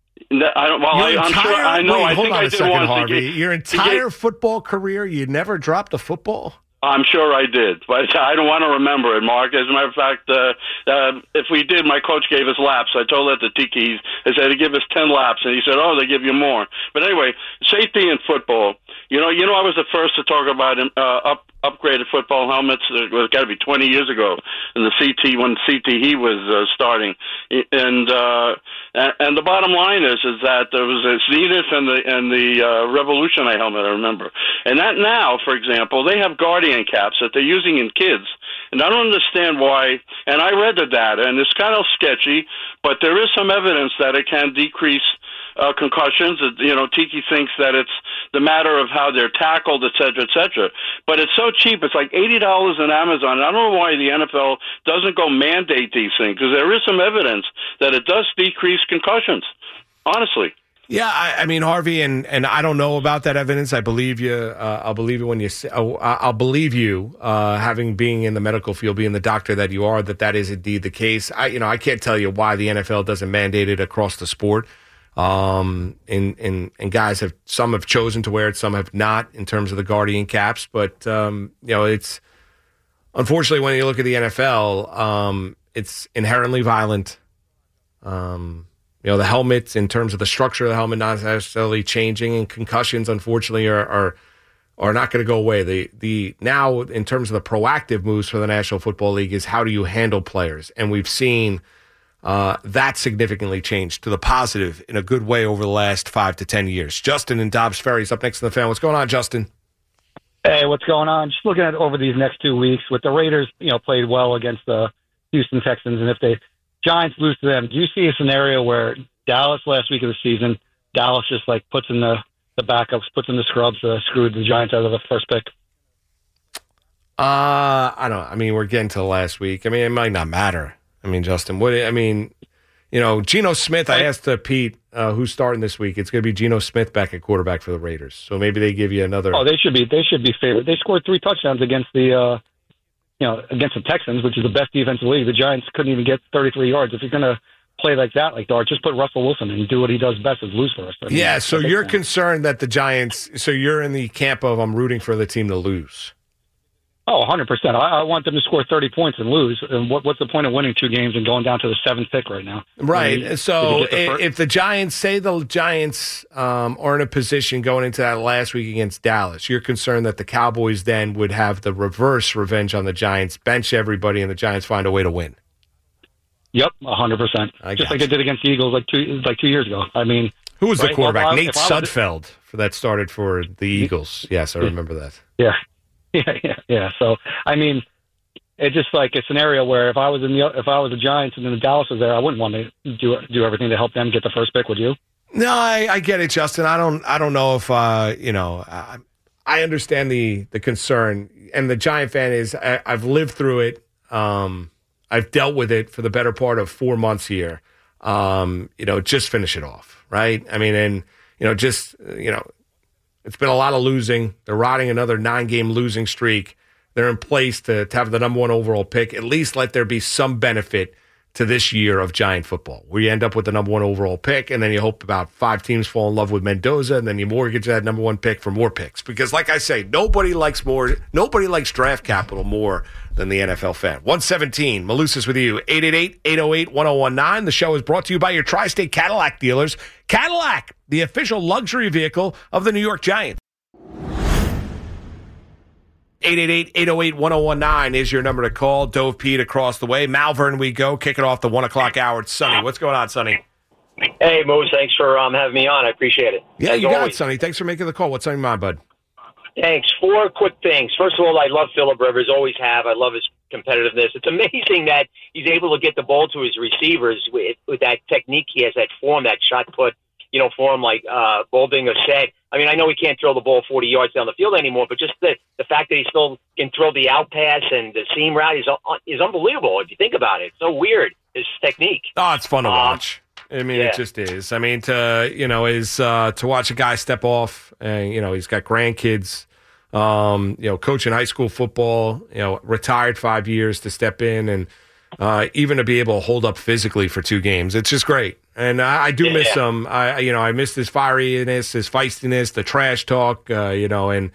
Speaker 18: I'm sure I know.
Speaker 12: Wait,
Speaker 18: I think I did once.
Speaker 12: Harvey. Your entire football career, you never dropped a football?
Speaker 18: I'm sure I did, but I don't want to remember it, Mark. As a matter of fact, if we did, my coach gave us laps. I told that to Tiki. I said he'd give us 10 laps, and he said, "Oh, they give you more." But anyway, safety in football. I was the first to talk about upgraded football helmets. It was got to be 20 years ago, in the when CTE was starting, and the bottom line is that there was a Zenith and the Revolution helmet. I remember, and that now, for example, they have Guardian caps that they're using in kids, and I don't understand why. And I read the data, and it's kind of sketchy, but there is some evidence that it can decrease concussions. Tiki thinks that it's the matter of how they're tackled, et cetera, but it's so cheap. It's like $80 on Amazon. I don't know why the NFL doesn't go mandate these things, because there is some evidence that it does decrease concussions, honestly.
Speaker 12: Yeah, Harvey, and I don't know about that evidence. I believe you. I'll believe you when you say. I'll believe you, being in the medical field, being the doctor that you are, that is indeed the case. I can't tell you why the NFL doesn't mandate it across the sport. And guys some have chosen to wear it, some have not, in terms of the Guardian caps. But it's unfortunately, when you look at the NFL, it's inherently violent. The helmets, in terms of the structure of the helmet, not necessarily changing, and concussions, unfortunately, are not going to go away. The now, in terms of the proactive moves for the National Football League, is how do you handle players, and we've seen that significantly changed to the positive in a good way over the last 5 to 10 years. Justin in Dobbs Ferry is up next to the fan. What's going on, Justin?
Speaker 19: Hey, what's going on? Just looking at over these next 2 weeks, with the Raiders, played well against the Houston Texans, and if the Giants lose to them, do you see a scenario where Dallas last week of the season, Dallas just puts in the backups, puts in the scrubs, screwed the Giants out of the first pick?
Speaker 12: I don't know. We're getting to the last week. It might not matter. Justin, Geno Smith, I asked Pete who's starting this week. It's going to be Geno Smith back at quarterback for the Raiders. So maybe they give you another.
Speaker 19: Oh, they should be favored. They scored 3 touchdowns against the Texans, which is the best defense in the league. The Giants couldn't even get 33 yards. If you're going to play like that, like Dart, just put Russell Wilson and do what he does best, is lose for us.
Speaker 12: So you're concerned that the Giants, so you're in the camp of I'm rooting for the team to lose.
Speaker 19: Oh, 100%. I want them to score 30 points and lose. And what's the point of winning 2 games and going down to the 7th pick right now?
Speaker 12: Right.
Speaker 19: I mean,
Speaker 12: so if the Giants, are in a position going into that last week against Dallas, you're concerned that the Cowboys then would have the reverse revenge on the Giants, bench everybody, and the Giants find a way to win.
Speaker 19: Yep, 100%. Just like they did against the Eagles like 2 years ago. I mean,
Speaker 12: who was the quarterback?
Speaker 19: Well,
Speaker 12: Nate Sudfeld that started for the Eagles. Yes, I remember that.
Speaker 19: Yeah. So, I mean, it's just like a scenario where if I was the Giants and then the Dallas was there, I wouldn't want to do everything to help them get the first pick. Would you?
Speaker 12: No, I get it, Justin. I don't know if I understand the concern, and the Giant fan is. I've lived through it. I've dealt with it for the better part of 4 months here. Just finish it off, right? I mean, and it's been a lot of losing. They're riding another 9-game losing streak. They're in place to have the number 1 overall pick. At least let there be some benefit to this year of Giant football, where you end up with the number 1 overall pick, and then you hope about 5 teams fall in love with Mendoza, and then you mortgage that number 1 pick for more picks. Because, like I say, nobody likes draft capital more than the NFL fan. 117, Malusis with you. 888-808-1019. The show is brought to you by your Tri-State Cadillac dealers. Cadillac, the official luxury vehicle of the New York Giants. 888-808-1019 is your number to call. Dove Pete across the way. Malvern we go. Kicking off the 1 o'clock hour. It's Sonny. What's going on, Sonny?
Speaker 17: Hey, Moose. Thanks for having me on. I appreciate it.
Speaker 12: Yeah, you got it, Sonny. Thanks for making the call. What's on your mind, bud?
Speaker 17: Thanks. 4 quick things. First of all, I love Phillip Rivers. Always have. I love his competitiveness. It's amazing that he's able to get the ball to his receivers with that technique he has, that form, that shot put, form like Boldinger said. I mean, I know he can't throw the ball 40 yards down the field anymore, but just the fact that he still can throw the out pass and the seam route is unbelievable if you think about it. It's so weird, his technique.
Speaker 12: Oh, it's fun to watch. I mean, It just is. I mean, to watch a guy step off, and he's got grandkids, coaching high school football, retired 5 years to step in, and even to be able to hold up physically for 2 games. It's just great. And I do miss him. I miss his fieriness, his feistiness, the trash talk, he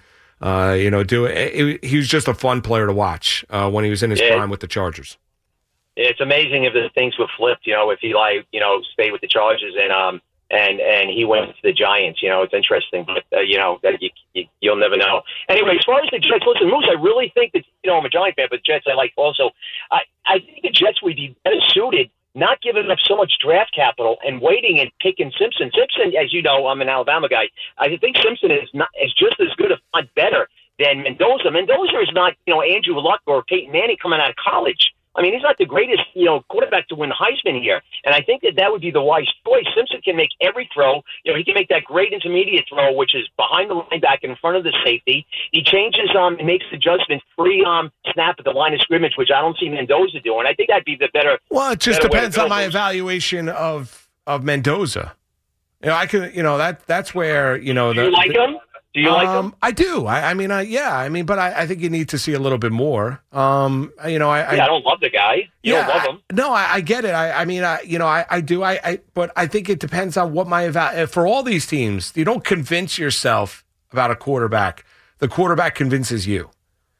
Speaker 12: was just a fun player to watch when he was in his prime with the Chargers.
Speaker 17: It's amazing if the things were flipped, if he stayed with the Chargers and he went to the Giants. It's interesting, but that you'll never know. Anyway, as far as the Jets, listen, Moose, I really think that I'm a Giant fan, but Jets I like also. I think the Jets would be better suited, not giving up so much draft capital and waiting and picking Simpson. Simpson, as you know, I'm an Alabama guy. I think Simpson is just as good, if not better, than Mendoza. Mendoza is not, Andrew Luck or Peyton Manning coming out of college. I mean, he's not the greatest, quarterback to win Heisman here. And I think that would be the wise choice. Simpson can make every throw. He can make that great intermediate throw, which is behind the linebacker in front of the safety. He changes, and makes adjustments pre-snap at the line of scrimmage, which I don't see Mendoza doing. I think that'd be the better.
Speaker 12: Well, it just depends on my evaluation of Mendoza. That's where,
Speaker 17: Do you like him? Do you like him?
Speaker 12: I do. But I think you need to see a little bit more. I
Speaker 17: don't love the guy. You don't love him.
Speaker 12: No, I get it. I do. But I think it depends on what for all these teams, you don't convince yourself about a quarterback. The quarterback convinces you.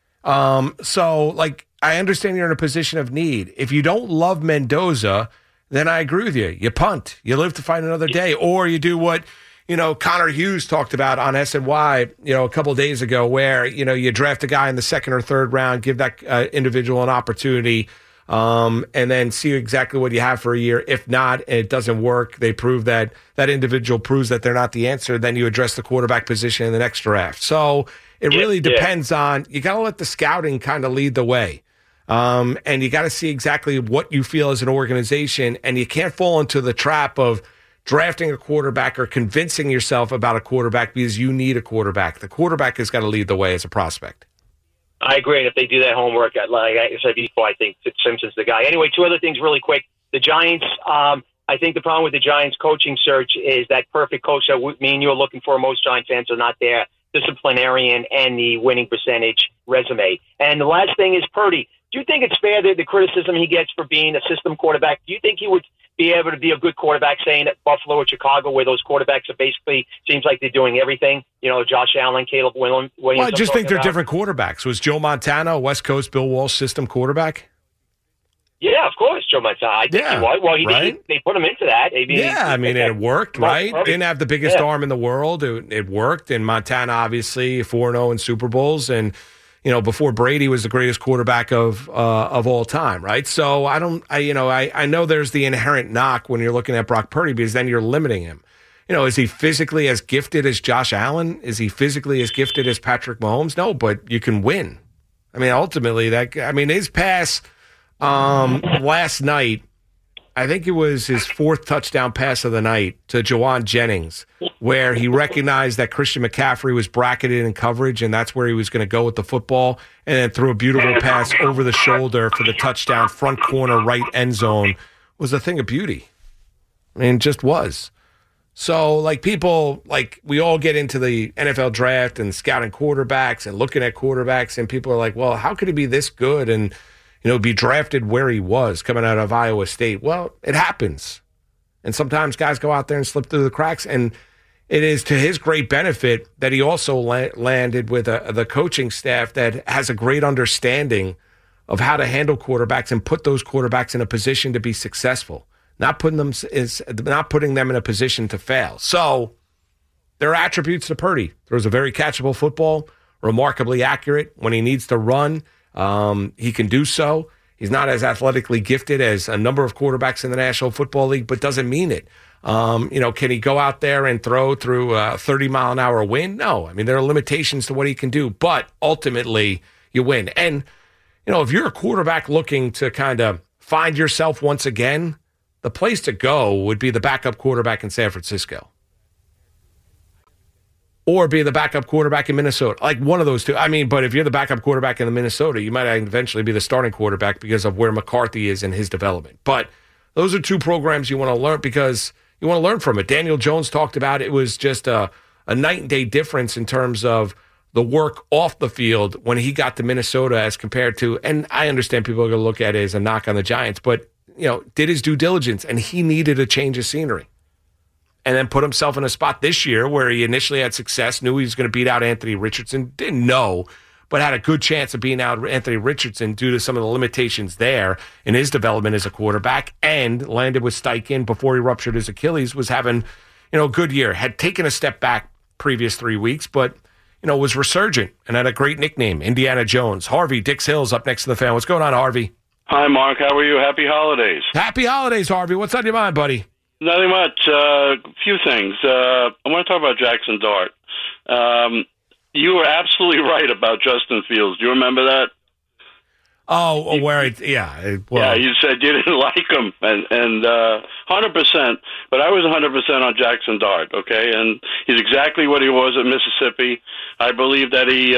Speaker 12: So I understand you're in a position of need. If you don't love Mendoza, then I agree with you. You punt. You live to fight another day, or you do what Connor Hughes talked about on SNY, a couple of days ago, where, you draft a guy in the 2nd or 3rd round, give that individual an opportunity, and then see exactly what you have for a year. If not, and it doesn't work, they prove that individual proves that they're not the answer, then you address the quarterback position in the next draft. So it really depends on, you got to let the scouting kind of lead the way. And you got to see exactly what you feel as an organization, and you can't fall into the trap of drafting a quarterback or convincing yourself about a quarterback because you need a quarterback. The quarterback has got to lead the way as a prospect.
Speaker 17: I agree. And if they do that homework, like I said before, I think Simpson's the guy. Anyway, 2 other things really quick. The Giants, I think the problem with the Giants coaching search is that perfect coach that me and you are looking for. Most Giant fans are not there. Disciplinarian and the winning percentage resume. And the last thing is Purdy. Do you think it's fair that the criticism he gets for being a system quarterback, do you think he would be able to be a good quarterback, saying that Buffalo or Chicago, where those quarterbacks are basically seems like they're doing everything. Josh Allen, Caleb Williams.
Speaker 12: Well, I just think they're different quarterbacks. Was Joe Montana a West Coast Bill Walsh system quarterback?
Speaker 17: Yeah, of course, Joe Montana. I think he was. Well, they put him into that.
Speaker 12: It worked, right? Didn't have the biggest arm in the world. It worked, and Montana obviously 4-0 in Super Bowls, and before Brady was the greatest quarterback of all time, right? So I know there's the inherent knock when you're looking at Brock Purdy because then you're limiting him. Is he physically as gifted as Josh Allen? Is he physically as gifted as Patrick Mahomes? No, but you can win. Ultimately, his pass last night, I think it was his 4th touchdown pass of the night to Jawan Jennings, where he recognized that Christian McCaffrey was bracketed in coverage, and that's where he was going to go with the football, and then threw a beautiful pass over the shoulder for the touchdown, front corner, right end zone, was a thing of beauty. It just was. So, people, we all get into the NFL draft and scouting quarterbacks and looking at quarterbacks, and people are like, well, how could he be this good and be drafted where he was coming out of Iowa State? Well, it happens. And sometimes guys go out there and slip through the cracks. And it is to his great benefit that he also landed with the coaching staff that has a great understanding of how to handle quarterbacks and put those quarterbacks in a position to be successful, not putting them in a position to fail. So there are attributes to Purdy. Throws a very catchable football, remarkably accurate when he needs to run. He can do so. He's not as athletically gifted as a number of quarterbacks in the National Football League, but doesn't mean it. Can he go out there and throw through a 30-mile-an-hour wind? No. There are limitations to what he can do, but ultimately you win. And, if you're a quarterback looking to kind of find yourself once again, the place to go would be the backup quarterback in San Francisco. Or be the backup quarterback in Minnesota. One of those two. But if you're the backup quarterback in Minnesota, you might eventually be the starting quarterback because of where McCarthy is in his development. But those are two programs you want to learn because you want to learn from it. Daniel Jones talked about it was just a night and day difference in terms of the work off the field when he got to Minnesota as compared to, and I understand people are going to look at it as a knock on the Giants, but, did his due diligence, and he needed a change of scenery. And then put himself in a spot this year where he initially had success, knew he was going to beat out Anthony Richardson, didn't know, but had a good chance of beating out Anthony Richardson due to some of the limitations there in his development as a quarterback, and landed with Steichen before he ruptured his Achilles, was having, a good year. Had taken a step back previous 3 weeks, but, was resurgent and had a great nickname, Indiana Jones. Harvey, Dix Hill's up next to the fan. What's going on, Harvey?
Speaker 18: Hi, Mark. How are you? Happy holidays.
Speaker 12: Happy holidays, Harvey. What's on your mind, buddy?
Speaker 18: Nothing much. A few things. I want to talk about Jackson Dart. You were absolutely right about Justin Fields. Do you remember that?
Speaker 12: Oh,
Speaker 18: Yeah, you said you didn't like him, and 100%. But I was 100% on Jackson Dart. Okay, and he's exactly what he was at Mississippi. I believe that he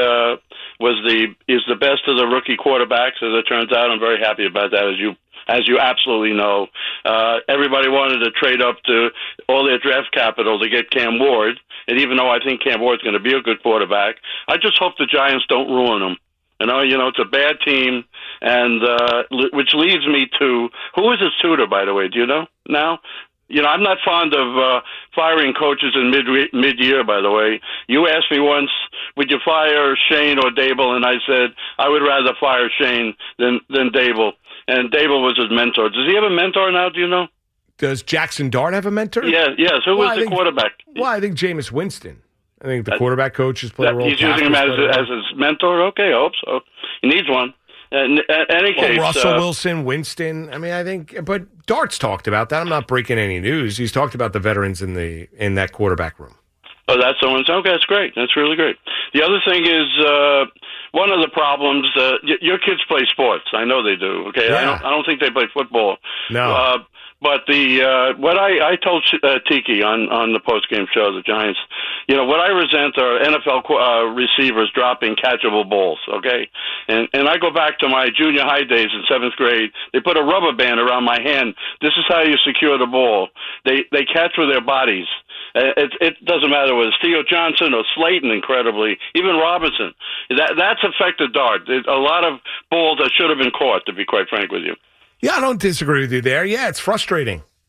Speaker 18: is the best of the rookie quarterbacks. As it turns out, I'm very happy about that. As you absolutely know, everybody wanted to trade up to all their draft capital to get Cam Ward. And even though I think Cam Ward's going to be a good quarterback, I just hope the Giants don't ruin him. It's a bad team, and which leads me to, who is his tutor, by the way? Do you know now? I'm not fond of firing coaches in mid-year, by the way. You asked me once, would you fire Shane or Dable? And I said, I would rather fire Shane than Dable. And Dable was his mentor. Does he have a mentor now, do you know?
Speaker 12: Does Jackson Dart have a mentor?
Speaker 18: Yes. Who was the quarterback?
Speaker 12: Well, I think Jameis Winston. I think the quarterback coach has played a role.
Speaker 18: He's using him as his mentor? Okay, I hope so. He needs one. In any case,
Speaker 12: Russell Wilson, Winston. I think, but Dart's talked about that. I'm not breaking any news. He's talked about the veterans in that quarterback room.
Speaker 18: Oh, that's someone's. Okay, that's great. That's really great. The other thing is one of the problems. Your kids play sports. I know they do. Okay, yeah. I don't think they play football.
Speaker 12: No.
Speaker 18: But what I told Tiki on the postgame show, the Giants, what I resent are NFL receivers dropping catchable balls, okay? And I go back to my junior high days in 7th grade. They put a rubber band around my hand. This is how you secure the ball. They catch with their bodies. It doesn't matter whether it's Theo Johnson or Slayton, incredibly, even Robinson. That's affected Dart. A lot of balls that should have been caught, to be quite frank with you.
Speaker 12: Yeah, I don't disagree with you there. Yeah, it's frustrating.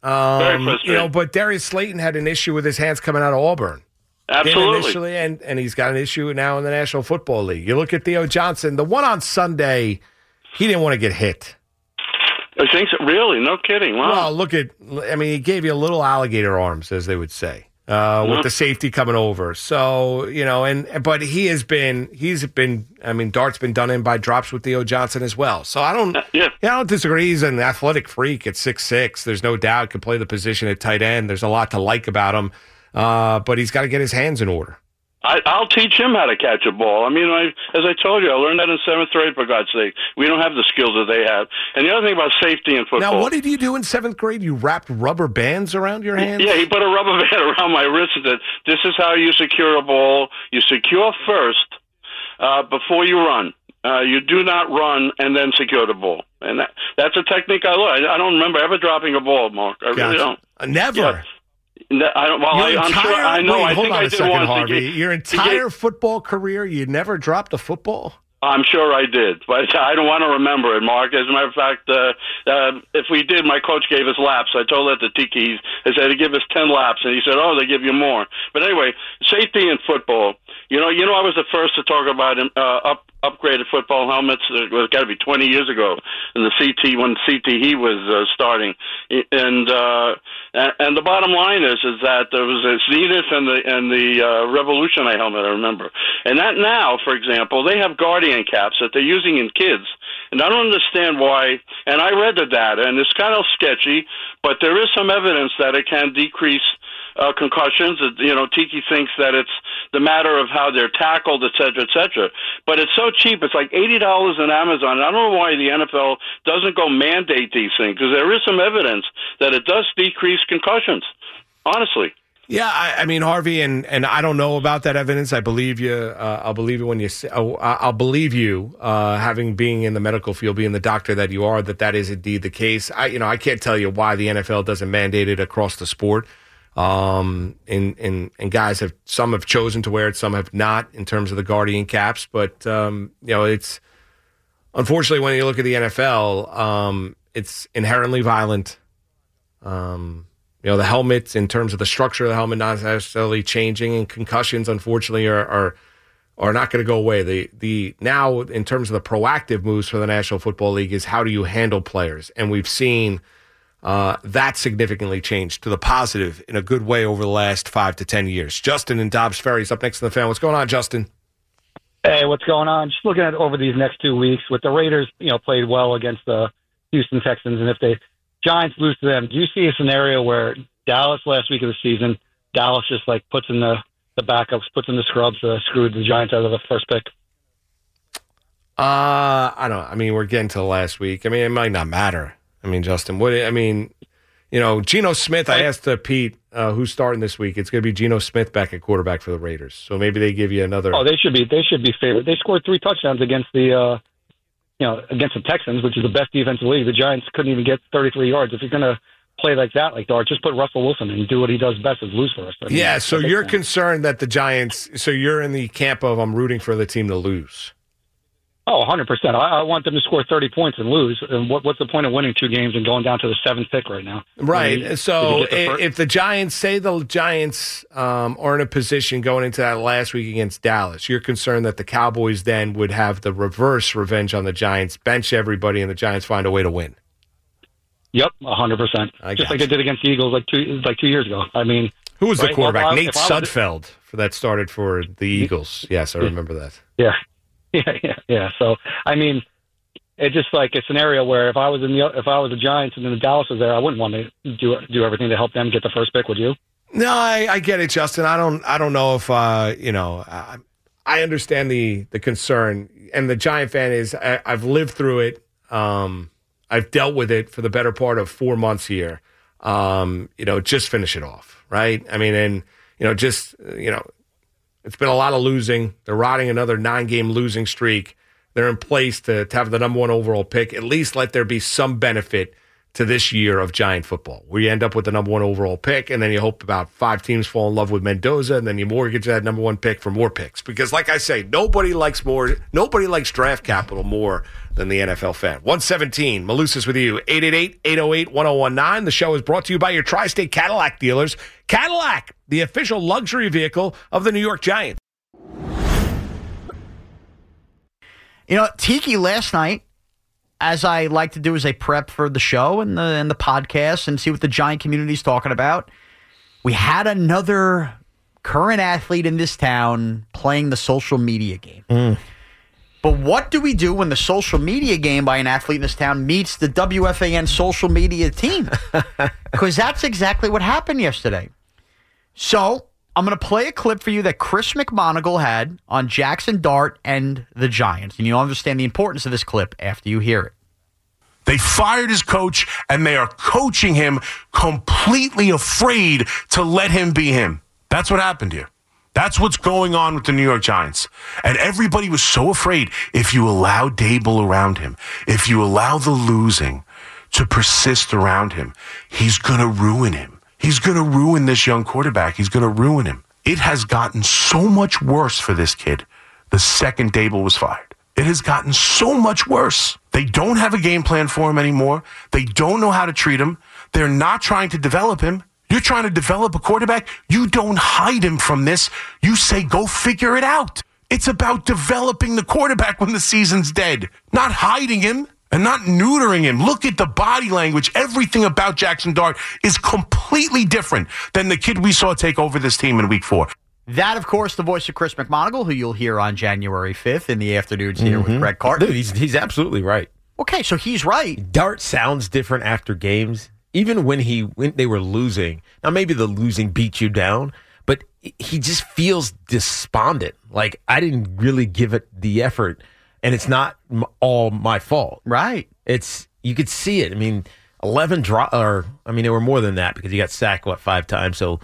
Speaker 18: Very frustrating.
Speaker 12: But Darius Slayton had an issue with his hands coming out of Auburn.
Speaker 18: Absolutely.
Speaker 12: Initially, and he's got an issue now in the National Football League. You look at Theo Johnson, the one on Sunday, he didn't want to get hit.
Speaker 18: I think so. Really? No kidding. Wow.
Speaker 12: Well, he gave you little alligator arms, as they would say, with the safety coming over. So, but he's been, Dart's been done in by drops with Theo Johnson as well. So I don't disagree. He's an athletic freak at 6'6". There's no doubt can play the position at tight end. There's a lot to like about him. But he's got to get his hands in order.
Speaker 18: I'll teach him how to catch a ball. As I told you, I learned that in 7th grade, for God's sake. We don't have the skills that they have. And the other thing about safety in football.
Speaker 12: Now, what did you do in 7th grade? You wrapped rubber bands around your hands?
Speaker 18: Yeah, he put a rubber band around my wrist and said, this is how you secure a ball. You secure first before you run. You do not run and then secure the ball. And that's a technique I learned. I don't remember ever dropping a ball, Mark. I really don't.
Speaker 12: Never?
Speaker 18: Yeah. I'm sure I know.
Speaker 12: Wait,
Speaker 18: I
Speaker 12: hold
Speaker 18: think
Speaker 12: on
Speaker 18: I
Speaker 12: a
Speaker 18: did
Speaker 12: second,
Speaker 18: once.
Speaker 12: Harvey. Your entire football career, you never dropped a football?
Speaker 18: I'm sure I did, but I don't want to remember it, Mark. As a matter of fact, if we did, my coach gave us laps. I told that to Tiki. He said to give us 10 laps, and he said, "Oh, they give you more." But anyway, safety in football. I was the first to talk about upgraded football helmets. It was got to be 20 years ago, in the when CTE was starting. And the bottom line is that there was a Zenith and the Revolutionary helmet, I remember. And that now, for example, they have Guardian caps that they're using in kids. And I don't understand why. And I read the data, and it's kind of sketchy, but there is some evidence that it can decrease concussions. Tiki thinks that it's the matter of how they're tackled, et cetera, but it's so cheap. It's like $80 on Amazon. I don't know why the NFL doesn't go mandate these things, because there is some evidence that it does decrease concussions, honestly.
Speaker 12: Yeah, Harvey, and I don't know about that evidence. I believe you. I'll believe you when you say. I'll believe you, being in the medical field, being the doctor that you are, that is indeed the case. I can't tell you why the NFL doesn't mandate it across the sport. And guys some have chosen to wear it, some have not in terms of the Guardian caps. But it's unfortunately when you look at the NFL, it's inherently violent. The helmets, in terms of the structure of the helmet, not necessarily changing, and concussions, unfortunately, are not going to go away. The now, in terms of the proactive moves for the National Football League, is how do you handle players, and we've seen that significantly changed to the positive in a good way over the last 5 to 10 years. Justin in Dobbs Ferry is up next to the fan. What's going on, Justin?
Speaker 19: Hey, what's going on? Just looking at over these next 2 weeks with the Raiders, played well against the Houston Texans, and if the Giants lose to them, do you see a scenario where Dallas last week of the season, Dallas just puts in the backups, puts in the scrubs, screwed the Giants out of the first pick?
Speaker 12: I don't know. We're getting to the last week. It might not matter. Justin, Geno Smith, I asked Pete who's starting this week. It's going to be Geno Smith back at quarterback for the Raiders. So maybe they give you another.
Speaker 19: Oh, they should be favored. They scored 3 touchdowns against against the Texans, which is the best defense in the league. The Giants couldn't even get 33 yards. If you're going to play like that, Dart, just put Russell Wilson and do what he does best, is lose for us.
Speaker 12: So you're concerned that the Giants, so you're in the camp of I'm rooting for the team to lose.
Speaker 19: Oh, 100%. I want them to score 30 points and lose. And what's the point of winning 2 games and going down to the 7th pick right now?
Speaker 12: Right. If the Giants are in a position going into that last week against Dallas, you're concerned that the Cowboys then would have the reverse revenge on the Giants, bench everybody, and the Giants find a way to win.
Speaker 19: Yep, 100%. Just like they did against the Eagles like 2 years ago.
Speaker 12: Who was the quarterback? Nate Sudfeld that started for the Eagles. Yes, I remember that.
Speaker 19: Yeah. Yeah. So, it's just like a scenario where if I was the Giants and then the Dallas was there, I wouldn't want to do everything to help them get the first pick. Would you?
Speaker 12: No, I get it, Justin. I don't know if I understand the concern, and the Giant fan is. I've lived through it. I've dealt with it for the better part of 4 months here. Just finish it off, right? It's been a lot of losing. They're riding another 9-game losing streak. They're in place to have the number 1 overall pick. At least let there be some benefit to this year of Giant football, where you end up with the number 1 overall pick, and then you hope about 5 teams fall in love with Mendoza, and then you mortgage that number 1 pick for more picks. Because, like I say, nobody likes draft capital more than the NFL fan. 117, Malusis with you, 888-808-1019. The show is brought to you by your Tri-State Cadillac dealers. Cadillac, the official luxury vehicle of the New York Giants.
Speaker 20: You know, Tiki, last night, as I like to do as a prep for the show and the podcast and see what the Giant community is talking about, we had another current athlete in this town playing the social media game. But what do we do when the social media game by an athlete in this town meets the WFAN social media team? Because that's exactly what happened yesterday. So I'm going to play a clip for you that Chris McMonagle had on Jackson Dart and the Giants. And you'll understand the importance of this clip after you hear it.
Speaker 21: They fired his coach, and they are coaching him completely afraid to let him be him. That's what happened here. That's what's going on with the New York Giants. And everybody was so afraid if you allow Dable around him, if you allow the losing to persist around him, he's going to ruin him. He's going to ruin this young quarterback. He's going to ruin him. It has gotten so much worse for this kid the second Dable was fired. It has gotten so much worse. They don't have a game plan for him anymore. They don't know how to treat him. They're not trying to develop him. You're trying to develop a quarterback. You don't hide him from this. You say, go figure it out. It's about developing the quarterback when the season's dead, not hiding him. And not neutering him. Look at the body language. Everything about Jackson Dart is completely different than the kid we saw take over this team in week 4.
Speaker 20: That, of course, the voice of Chris McMonagle, who you'll hear on January 5th in the afternoons here with Greg Carton.
Speaker 8: Dude, he's absolutely right.
Speaker 20: Okay, so he's right.
Speaker 8: Dart sounds different after games, even when they were losing. Now, maybe the losing beat you down, but he just feels despondent. Like, I didn't really give it the effort. And it's not all my fault.
Speaker 20: Right.
Speaker 8: You could see it. I mean, 11 they were more than that because he got sacked, 5 times. So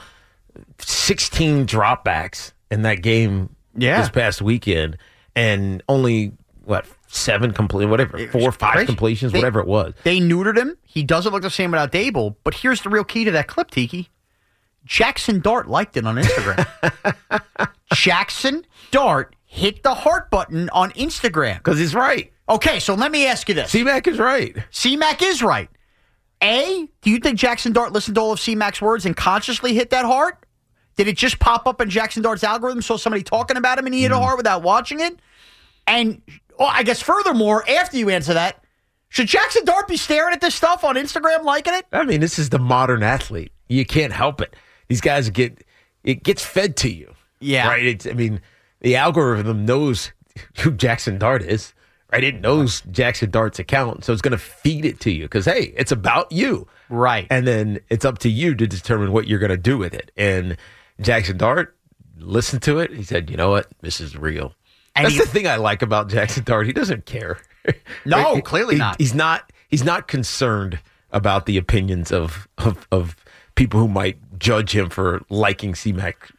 Speaker 8: 16 dropbacks in that game this past weekend. And only, 7 complete, whatever, 4 or 5 completions, whatever it was.
Speaker 20: They neutered him. He doesn't look the same without Dable. But here's the real key to that clip, Tiki. Jackson Dart liked it on Instagram. Jackson Dart hit the heart button on Instagram.
Speaker 8: Because he's right.
Speaker 20: Okay, so let me ask you this.
Speaker 8: C-Mac is right.
Speaker 20: C-Mac is right. A, do you think Jackson Dart listened to all of C-Mac's words and consciously hit that heart? Did it just pop up in Jackson Dart's algorithm, saw somebody talking about him and he hit a heart without watching it? And I guess furthermore, after you answer that, should Jackson Dart be staring at this stuff on Instagram liking it?
Speaker 8: I mean, this is the modern athlete. You can't help it. These guys it gets fed to you.
Speaker 20: Yeah.
Speaker 8: Right? The algorithm knows who Jackson Dart is, right? It knows Jackson Dart's account, so it's going to feed it to you because, hey, it's about you.
Speaker 20: Right.
Speaker 8: And then it's up to you to determine what you're going to do with it. And Jackson Dart listened to it. He said, you know what? This is real. And that's the thing I like about Jackson Dart. He doesn't care.
Speaker 20: No,
Speaker 8: right?
Speaker 20: clearly not.
Speaker 8: He's not concerned about the opinions of people who might judge him for liking C-Mac.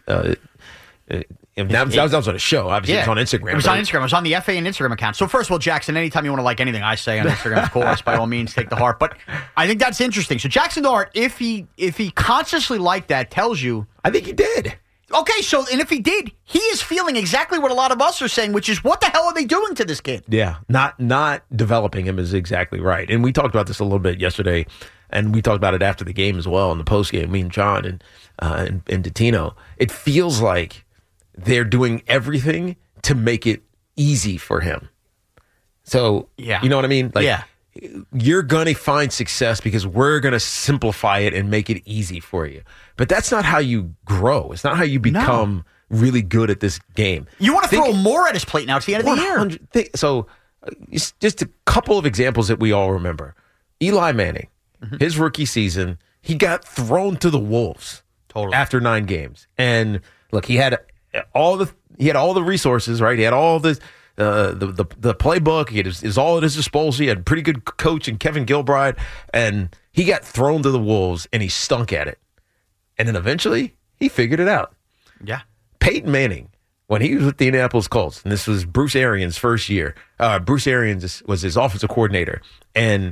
Speaker 8: That was on a show. Obviously, it was on Instagram.
Speaker 20: It was on Instagram. It was on the FAN Instagram account. So first of all, Jackson, anytime you want to like anything I say on Instagram, of course, by all means, take the heart. But I think that's interesting. So Jackson Dart, if he consciously liked that, tells you.
Speaker 8: I think he did.
Speaker 20: Okay, so, and if he did, he is feeling exactly what a lot of us are saying, which is, what the hell are they doing to this kid?
Speaker 8: Yeah, not developing him is exactly right. And we talked about this a little bit yesterday, and we talked about it after the game as well, in the postgame, me and John and Dottino. It feels like they're doing everything to make it easy for him. So, you know what I mean? Like, you're going to find success because we're going to simplify it and make it easy for you. But that's not how you grow. It's not how you become really good at this game.
Speaker 20: You want to throw more at his plate now. It's the end of the year.
Speaker 8: So, just a couple of examples that we all remember. Eli Manning, his rookie season, he got thrown to the wolves after 9 games. And look, he had all the resources, right? He had all the playbook. He had his all at his disposal. He had a pretty good coach in Kevin Gilbride, and he got thrown to the wolves, and he stunk at it. And then eventually, he figured it out.
Speaker 20: Yeah.
Speaker 8: Peyton Manning, when he was with the Indianapolis Colts, and this was Bruce Arians' first year. Bruce Arians was his offensive coordinator, and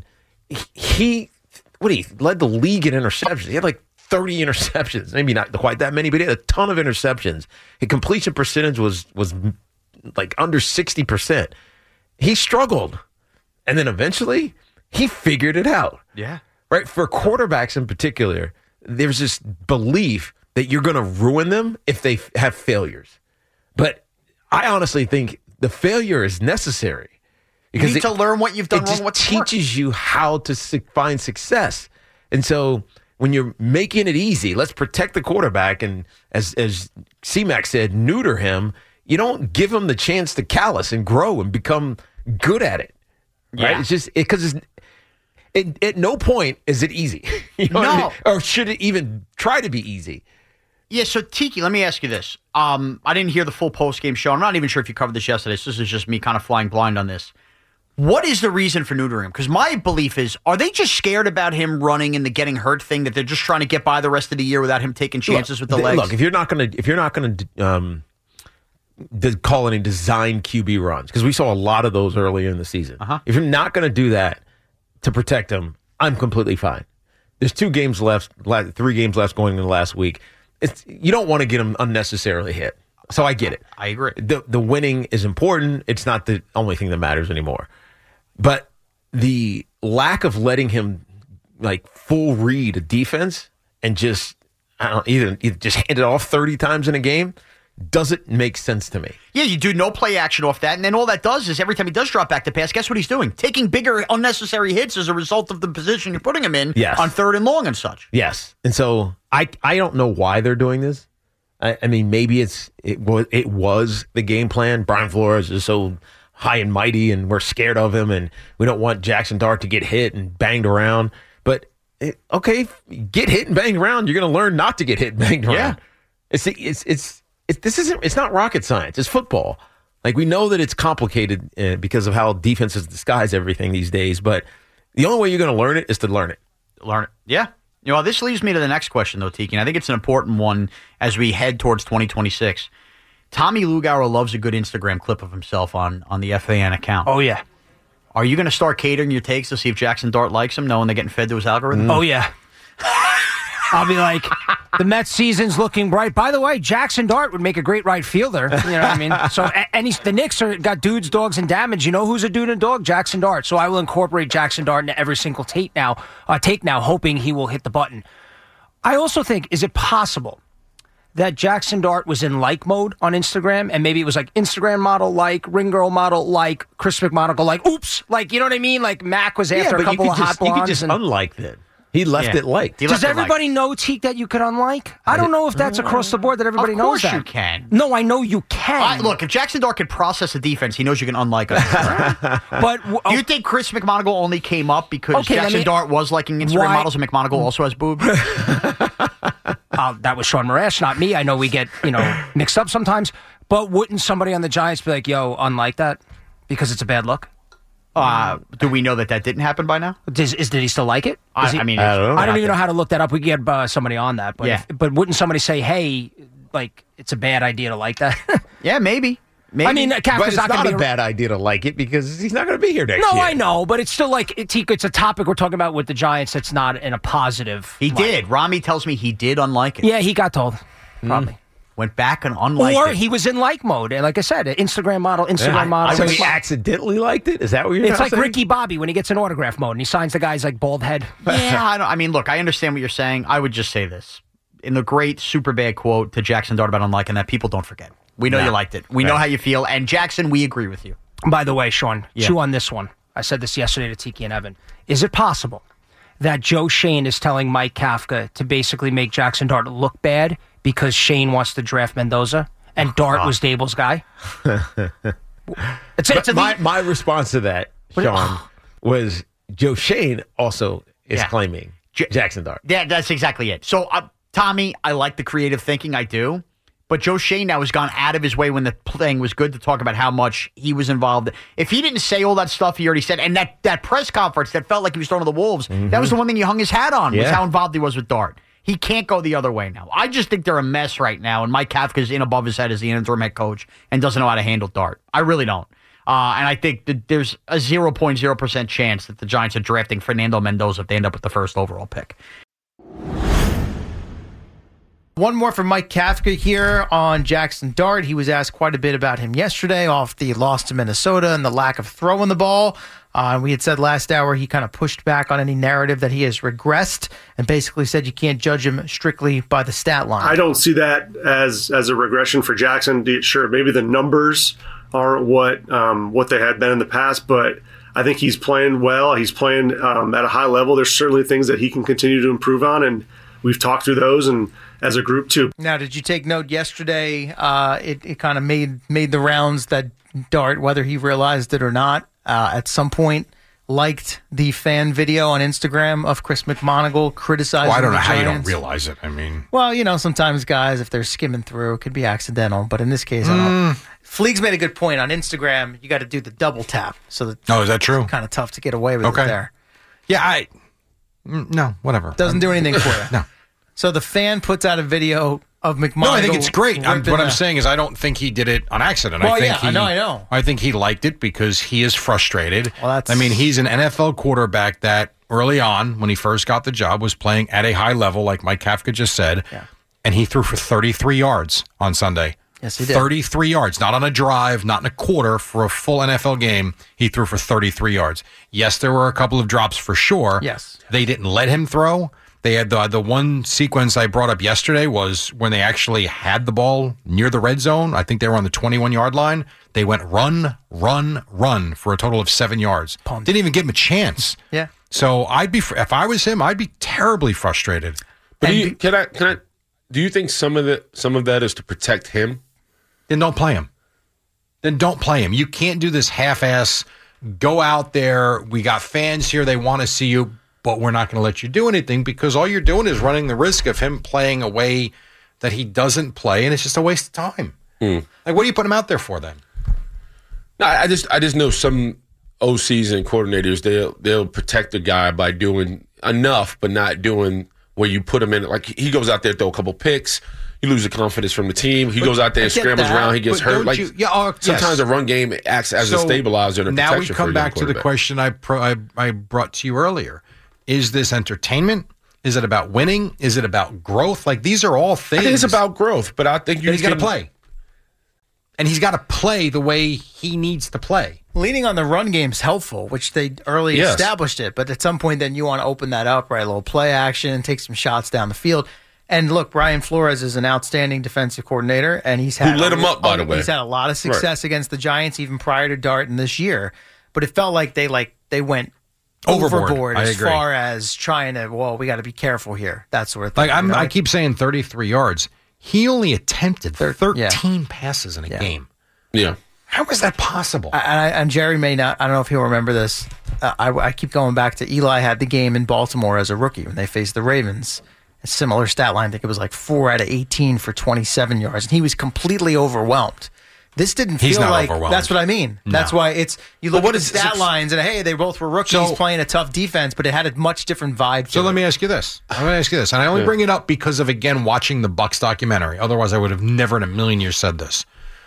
Speaker 8: he led the league in interceptions. He had like 30 interceptions, maybe not quite that many, but he had a ton of interceptions. His completion percentage was like under 60%. He struggled. And then eventually, he figured it out.
Speaker 20: Yeah.
Speaker 8: Right? For quarterbacks in particular, there's this belief that you're going to ruin them if they have failures. But I honestly think the failure is necessary.
Speaker 20: Because you need to learn what you've done wrong. What
Speaker 8: teaches you how to find success. And so when you're making it easy, let's protect the quarterback. And as C-Mac said, neuter him. You don't give him the chance to callous and grow and become good at it. Right?
Speaker 20: Yeah.
Speaker 8: It's just because at no point is it easy. You know what I mean? Or should it even try to be easy?
Speaker 20: Yeah, so Tiki, let me ask you this. I didn't hear the full post-game show. I'm not even sure if you covered this yesterday, so this is just me kind of flying blind on this. What is the reason for neutering him? Because my belief is, are they just scared about him running and the getting hurt thing, that they're just trying to get by the rest of the year without him taking chances with the legs?
Speaker 8: Look, if you're not going to call any design QB runs, because we saw a lot of those earlier in the season. If you're not going to do that to protect him, I'm completely fine. There's 3 games left going into the last week. You don't want to get him unnecessarily hit. So I get it.
Speaker 20: I agree.
Speaker 8: The winning is important. It's not the only thing that matters anymore. But the lack of letting him like full read a defense and just either just hand it off 30 times in a game doesn't make sense to me.
Speaker 20: Yeah, you do no play action off that, and then all that does is every time he does drop back to pass, guess what he's doing? Taking bigger unnecessary hits as a result of the position you're putting him in on 3rd and long and such.
Speaker 8: Yes. And so I don't know why they're doing this. I mean, maybe it was the game plan. Brian Flores is so high and mighty, and we're scared of him, and we don't want Jackson Dart to get hit and banged around. But okay, get hit and banged around. You're going to learn not to get hit and banged around. It's not rocket science. It's football. Like, we know that it's complicated because of how defenses disguise everything these days. But the only way you're going to learn it is to learn it.
Speaker 20: Yeah. You know, this leads me to the next question, though, Tiki, and I think it's an important one as we head towards 2026. Tommy Lugauer loves a good Instagram clip of himself on the FAN account.
Speaker 5: Oh, yeah.
Speaker 20: Are you going to start catering your takes to see if Jackson Dart likes him, knowing they're getting fed to his algorithm?
Speaker 5: Oh, yeah. I'll be like, the Mets season's looking bright. By the way, Jackson Dart would make a great right fielder. You know what I mean? So, and the Knicks got dudes, dogs, and damage. You know who's a dude and dog? Jackson Dart. So I will incorporate Jackson Dart into every single take now, hoping he will hit the button. I also think, is it possible that Jackson Dart was in like mode on Instagram, and maybe it was like Instagram model like, ring girl model like, Chris McMonagle like, oops, like, you know what I mean? Like Mac was after a couple of hot blondes.
Speaker 8: You could just unlike that. He left it liked.
Speaker 5: Does everybody know, Teak, that you could unlike? I don't know if that's across the board that everybody knows that.
Speaker 20: Of course you can.
Speaker 5: No, I know you can.
Speaker 20: Look, if Jackson Dart could process a defense, he knows you can unlike him.
Speaker 5: But
Speaker 20: do you think Chris McMonagle only came up because Jackson Dart was liking Instagram models and McMonagle also has boobs?
Speaker 5: That was Sean Marash, not me. I know we get mixed up sometimes. But wouldn't somebody on the Giants be like, yo, unlike that because it's a bad look?
Speaker 20: Do we know that didn't happen by now?
Speaker 5: Did he still like it?
Speaker 20: I don't know.
Speaker 5: I don't even know how to look that up. We could get somebody on that. But but wouldn't somebody say, hey, like, it's a bad idea to like that?
Speaker 20: Yeah, maybe.
Speaker 5: I mean, Kafka's
Speaker 8: but it's
Speaker 5: not
Speaker 8: not a bad idea to like it because he's not going to be here next year.
Speaker 5: No, I know, but it's still like it's a topic we're talking about with the Giants that's not in a positive.
Speaker 20: He did. Rami tells me he did unlike it.
Speaker 5: Yeah, he got told. Probably.
Speaker 20: Went back and unliked it.
Speaker 5: Or he was in like mode. And like I said, an Instagram model.
Speaker 8: So he accidentally liked it? Is that what you're saying?
Speaker 5: It's like Ricky Bobby when he gets in autograph mode and he signs the guy's like bald head.
Speaker 20: Yeah, I mean, look, I understand what you're saying. I would just say this. In the great super bad quote to Jackson Dart about unliking that, people don't forget. We know you liked it. We know how you feel. And Jackson, we agree with you.
Speaker 5: By the way, Sean, chew on this one. I said this yesterday to Tiki and Evan. Is it possible that Joe Shane is telling Mike Kafka to basically make Jackson Dart look bad because Shane wants to draft Mendoza and Dart was Dable's guy?
Speaker 8: My response to that, Sean, was Joe Shane also is claiming Jackson Dart.
Speaker 20: Yeah, that's exactly it. So, Tommy, I like the creative thinking. I do. But Joe Shane now has gone out of his way when the playing was good to talk about how much he was involved. If he didn't say all that stuff he already said, and that press conference that felt like he was thrown to the wolves, that was the one thing he hung his hat on, was how involved he was with Dart. He can't go the other way now. I just think they're a mess right now, and Mike Kafka's in above his head as the interim head coach and doesn't know how to handle Dart. I really don't. And I think that there's a 0.0% chance that the Giants are drafting Fernando Mendoza if they end up with the first overall pick.
Speaker 7: One more from Mike Kafka here on Jackson Dart. He was asked quite a bit about him yesterday off the loss to Minnesota and the lack of throwing the ball. We had said last hour he kind of pushed back on any narrative that he has regressed and basically said you can't judge him strictly by the stat line.
Speaker 22: I don't see that as a regression for Jackson. Sure, maybe the numbers aren't what they had been in the past, but I think he's playing well. He's playing at a high level. There's certainly things that he can continue to improve on, and we've talked through those and as a group too.
Speaker 7: Now, did you take note yesterday? It kind of made the rounds that Dart, whether he realized it or not, at some point liked the fan video on Instagram of Chris McMonagle criticizing
Speaker 6: Well, I don't know
Speaker 7: the
Speaker 6: how you
Speaker 7: Giants.
Speaker 6: don't realize it. I mean,
Speaker 7: Well, sometimes guys, if they're skimming through, it could be accidental. But in this case, I don't. Fleegs made a good point on Instagram. You got to do the double tap. So
Speaker 6: is that true?
Speaker 7: It's kind of tough to get away with it there.
Speaker 6: Yeah, no, whatever.
Speaker 7: Doesn't do anything for you.
Speaker 6: No.
Speaker 7: So the fan puts out a video of McMonagle.
Speaker 6: No, I think it's great. What
Speaker 7: ripping
Speaker 6: I'm
Speaker 7: the-
Speaker 6: saying is I don't think he did it on accident.
Speaker 7: Well,
Speaker 6: I think
Speaker 7: yeah, I know.
Speaker 6: I think he liked it because he is frustrated.
Speaker 7: Well, that's-
Speaker 6: I mean, he's an NFL quarterback that early on, when he first got the job, was playing at a high level, like Mike Kafka just said, and he threw for 33 yards on Sunday.
Speaker 7: Yes, he did.
Speaker 6: 33 yards, not on a drive, not in a quarter, for a full NFL game. He threw for 33 yards. Yes, there were a couple of drops for sure.
Speaker 7: Yes.
Speaker 6: They didn't let him throw. They had the one sequence I brought up yesterday was when they actually had the ball near the red zone. I think they were on the 21-yard line. They went run for a total of 7 yards. Didn't even give him a chance.
Speaker 7: Yeah.
Speaker 6: So if I was him, I'd be terribly frustrated.
Speaker 23: But can I? Do you think some of that is to protect him?
Speaker 6: Then don't play him. You can't do this half-ass, go out there, we got fans here, they want to see you, but we're not going to let you do anything because all you're doing is running the risk of him playing a way that he doesn't play, and it's just a waste of time. Like, what do you put him out there for then?
Speaker 23: No, I just know some OCs and coordinators, they'll protect the guy by doing enough, but not doing where you put him in. Like, he goes out there, throw a couple picks, you lose the confidence from the team. He goes out there and scrambles around, he gets hurt. Like, sometimes the run game acts as a stabilizer and a protection.
Speaker 6: Now we come back to the question I brought to you earlier. Is this entertainment? Is it about winning? Is it about growth? Like, these are all things.
Speaker 23: I think it's about growth, but I think
Speaker 6: he's got to play. And he's got to play the way he needs to play.
Speaker 7: Leaning on the run game's helpful, which they early established it. But at some point, then you want to open that up, right? A little play action, take some shots down the field. And look, Brian Flores is an outstanding defensive coordinator, and he's had
Speaker 23: who lit him up, by the way.
Speaker 7: He's had a lot of success against the Giants, even prior to Dart and this year. But it felt like they went overboard as far as trying to. Well, we got to be careful here. That sort of thing.
Speaker 6: Like I keep saying, 33 yards. He only attempted 13 passes in a game.
Speaker 23: Yeah.
Speaker 6: How is that possible?
Speaker 7: And Jerry may not. I don't know if he'll remember this. I keep going back to Eli had the game in Baltimore as a rookie when they faced the Ravens. A similar stat line. I think it was like 4 out of 18 for 27 yards, and he was completely overwhelmed. This didn't feel like that's what I mean.
Speaker 6: No.
Speaker 7: That's why it's you look at the stat lines and hey, they both were rookies playing a tough defense, but it had a much different vibe.
Speaker 6: So let me ask you this. And I only bring it up because of, again, watching the Bucs documentary. Otherwise, I would have never in a million years said this.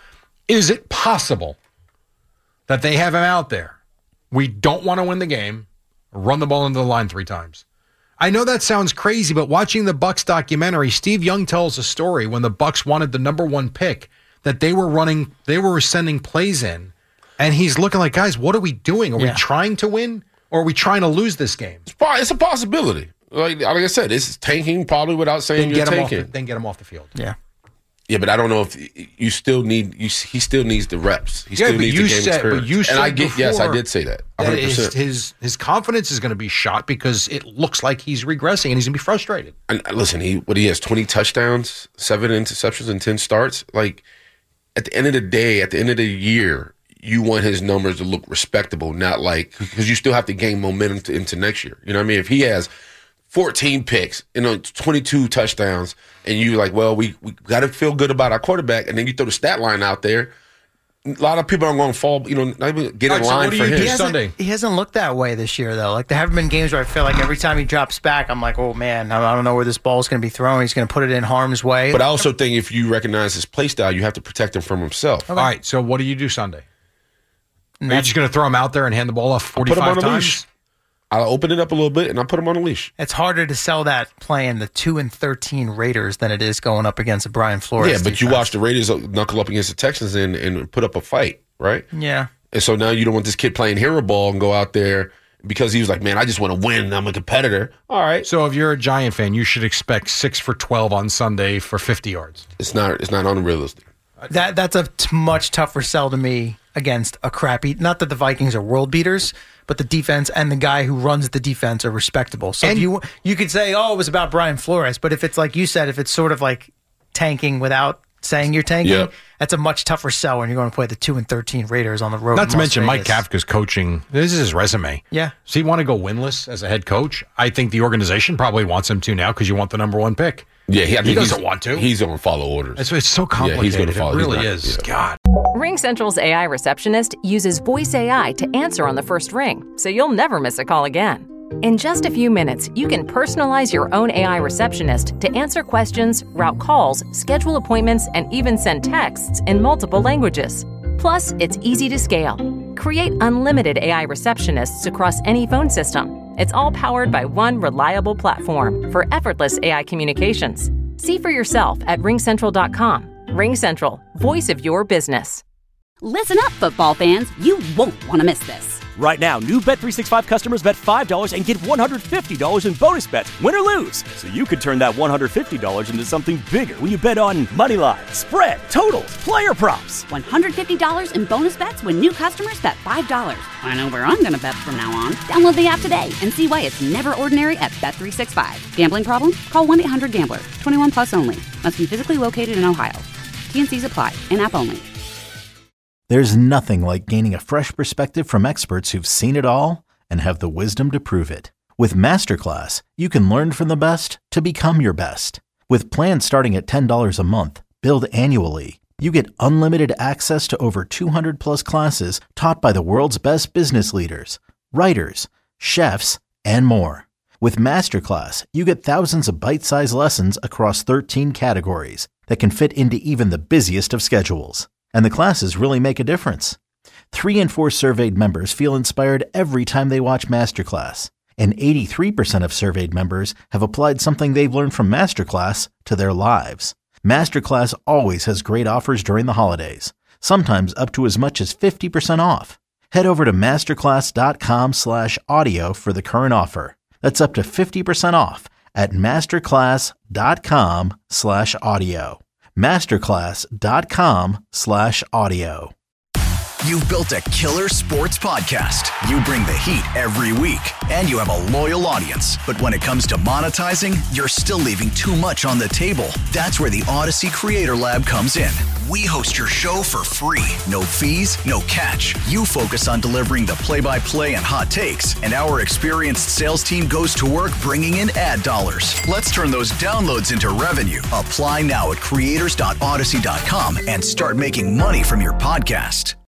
Speaker 6: Is it possible that they have him out there? We don't want to win the game. Run the ball into the line 3 times. I know that sounds crazy, but watching the Bucs documentary, Steve Young tells a story when the Bucs wanted the number 1 pick that they were sending plays in, and he's looking like, guys, what are we doing? Are we trying to win, or are we trying to lose this game?
Speaker 23: It's a possibility. Like I said, it's tanking probably without saying you're tanking.
Speaker 6: Then get him off the field.
Speaker 7: Yeah.
Speaker 23: Yeah, but I don't know if you still need. He still needs the reps. He still needs the game experience.
Speaker 6: But you said
Speaker 23: and I get. Yes, I did say that. 100%.
Speaker 6: His confidence is going to be shot because it looks like he's regressing and he's going to be frustrated.
Speaker 23: And listen, he has 20 touchdowns, 7 interceptions, and 10 starts. Like at the end of the day, at the end of the year, you want his numbers to look respectable, not like because you still have to gain momentum into next year. You know what I mean? If he has 14 picks, 22 touchdowns, and you like, well, we got to feel good about our quarterback, and then you throw the stat line out there. A lot of people are going to fall, not even get in line for him.
Speaker 7: Sunday? He hasn't looked that way this year, though. Like there haven't been games where I feel like every time he drops back, I'm like, oh man, I don't know where this ball is going to be thrown. He's going to put it in harm's way.
Speaker 23: But I also think if you recognize his play style, you have to protect him from himself.
Speaker 6: Okay. All right. So what do you do Sunday?
Speaker 9: Are you just going to throw him out there and hand the ball off 45 times?
Speaker 23: I'll open it up a little bit, and I'll put him on a leash.
Speaker 7: It's harder to sell that playing the 2-13 Raiders than it is going up against a Brian Flores.
Speaker 23: Yeah, but
Speaker 7: defense.
Speaker 23: you watch the Raiders knuckle up against the Texans and put up a fight, right?
Speaker 7: Yeah.
Speaker 23: And so now you don't want this kid playing hero ball and go out there because he was like, man, I just want to win and I'm a competitor. All right.
Speaker 9: So if you're a Giant fan, you should expect 6 for 12 on Sunday for 50 yards.
Speaker 23: It's not unrealistic.
Speaker 7: That's a much tougher sell to me against a crappy. Not that the Vikings are world beaters, but the defense and the guy who runs the defense are respectable. So if you could say, oh, it was about Brian Flores, but if it's like you said, if it's sort of like tanking without saying you're tanking, that's a much tougher sell when you're going to play the 2-13 Raiders on the road.
Speaker 9: Not to mention Mike Kafka's coaching. This is his resume.
Speaker 7: Yeah.
Speaker 9: Does he want to go winless as a head coach? I think the organization probably wants him to now because you want the number 1 pick.
Speaker 23: Yeah,
Speaker 9: he doesn't want to.
Speaker 23: He's going to follow orders.
Speaker 9: It's so complicated.
Speaker 23: Yeah, he's going to follow.
Speaker 9: It really is. God.
Speaker 1: RingCentral's AI receptionist uses voice AI to answer on the first ring, so you'll never miss a call again. In just a few minutes, you can personalize your own AI receptionist to answer questions, route calls, schedule appointments, and even send texts in multiple languages. Plus, it's easy to scale. Create unlimited AI receptionists across any phone system. It's all powered by one reliable platform for effortless AI communications. See for yourself at RingCentral.com. RingCentral, voice of your business.
Speaker 2: Listen up, football fans. You won't want to miss this.
Speaker 3: Right now, new Bet365 customers bet $5 and get $150 in bonus bets, win or lose. So you could turn that $150 into something bigger when you bet on moneyline, spread, totals, player props.
Speaker 2: $150 in bonus bets when new customers bet $5. I know where I'm going to bet from now on. Download the app today and see why it's never ordinary at Bet365. Gambling problem? Call 1-800-GAMBLER. 21 plus only. Must be physically located in Ohio. T&Cs apply. In-app only.
Speaker 4: There's nothing like gaining a fresh perspective from experts who've seen it all and have the wisdom to prove it. With Masterclass, you can learn from the best to become your best. With plans starting at $10 a month, billed annually, you get unlimited access to over 200 plus classes taught by the world's best business leaders, writers, chefs, and more. With Masterclass, you get thousands of bite-sized lessons across 13 categories that can fit into even the busiest of schedules. And the classes really make a difference. 3 in 4 surveyed members feel inspired every time they watch Masterclass. And 83% of surveyed members have applied something they've learned from Masterclass to their lives. Masterclass always has great offers during the holidays, sometimes up to as much as 50% off. Head over to masterclass.com/audio for the current offer. That's up to 50% off at masterclass.com/audio. masterclass.com/audio.
Speaker 13: You've built a killer sports podcast. You bring the heat every week, and you have a loyal audience. But when it comes to monetizing, you're still leaving too much on the table. That's where the Odyssey Creator Lab comes in. We host your show for free. No fees, no catch. You focus on delivering the play-by-play and hot takes, and our experienced sales team goes to work bringing in ad dollars. Let's turn those downloads into revenue. Apply now at creators.odyssey.com and start making money from your podcast.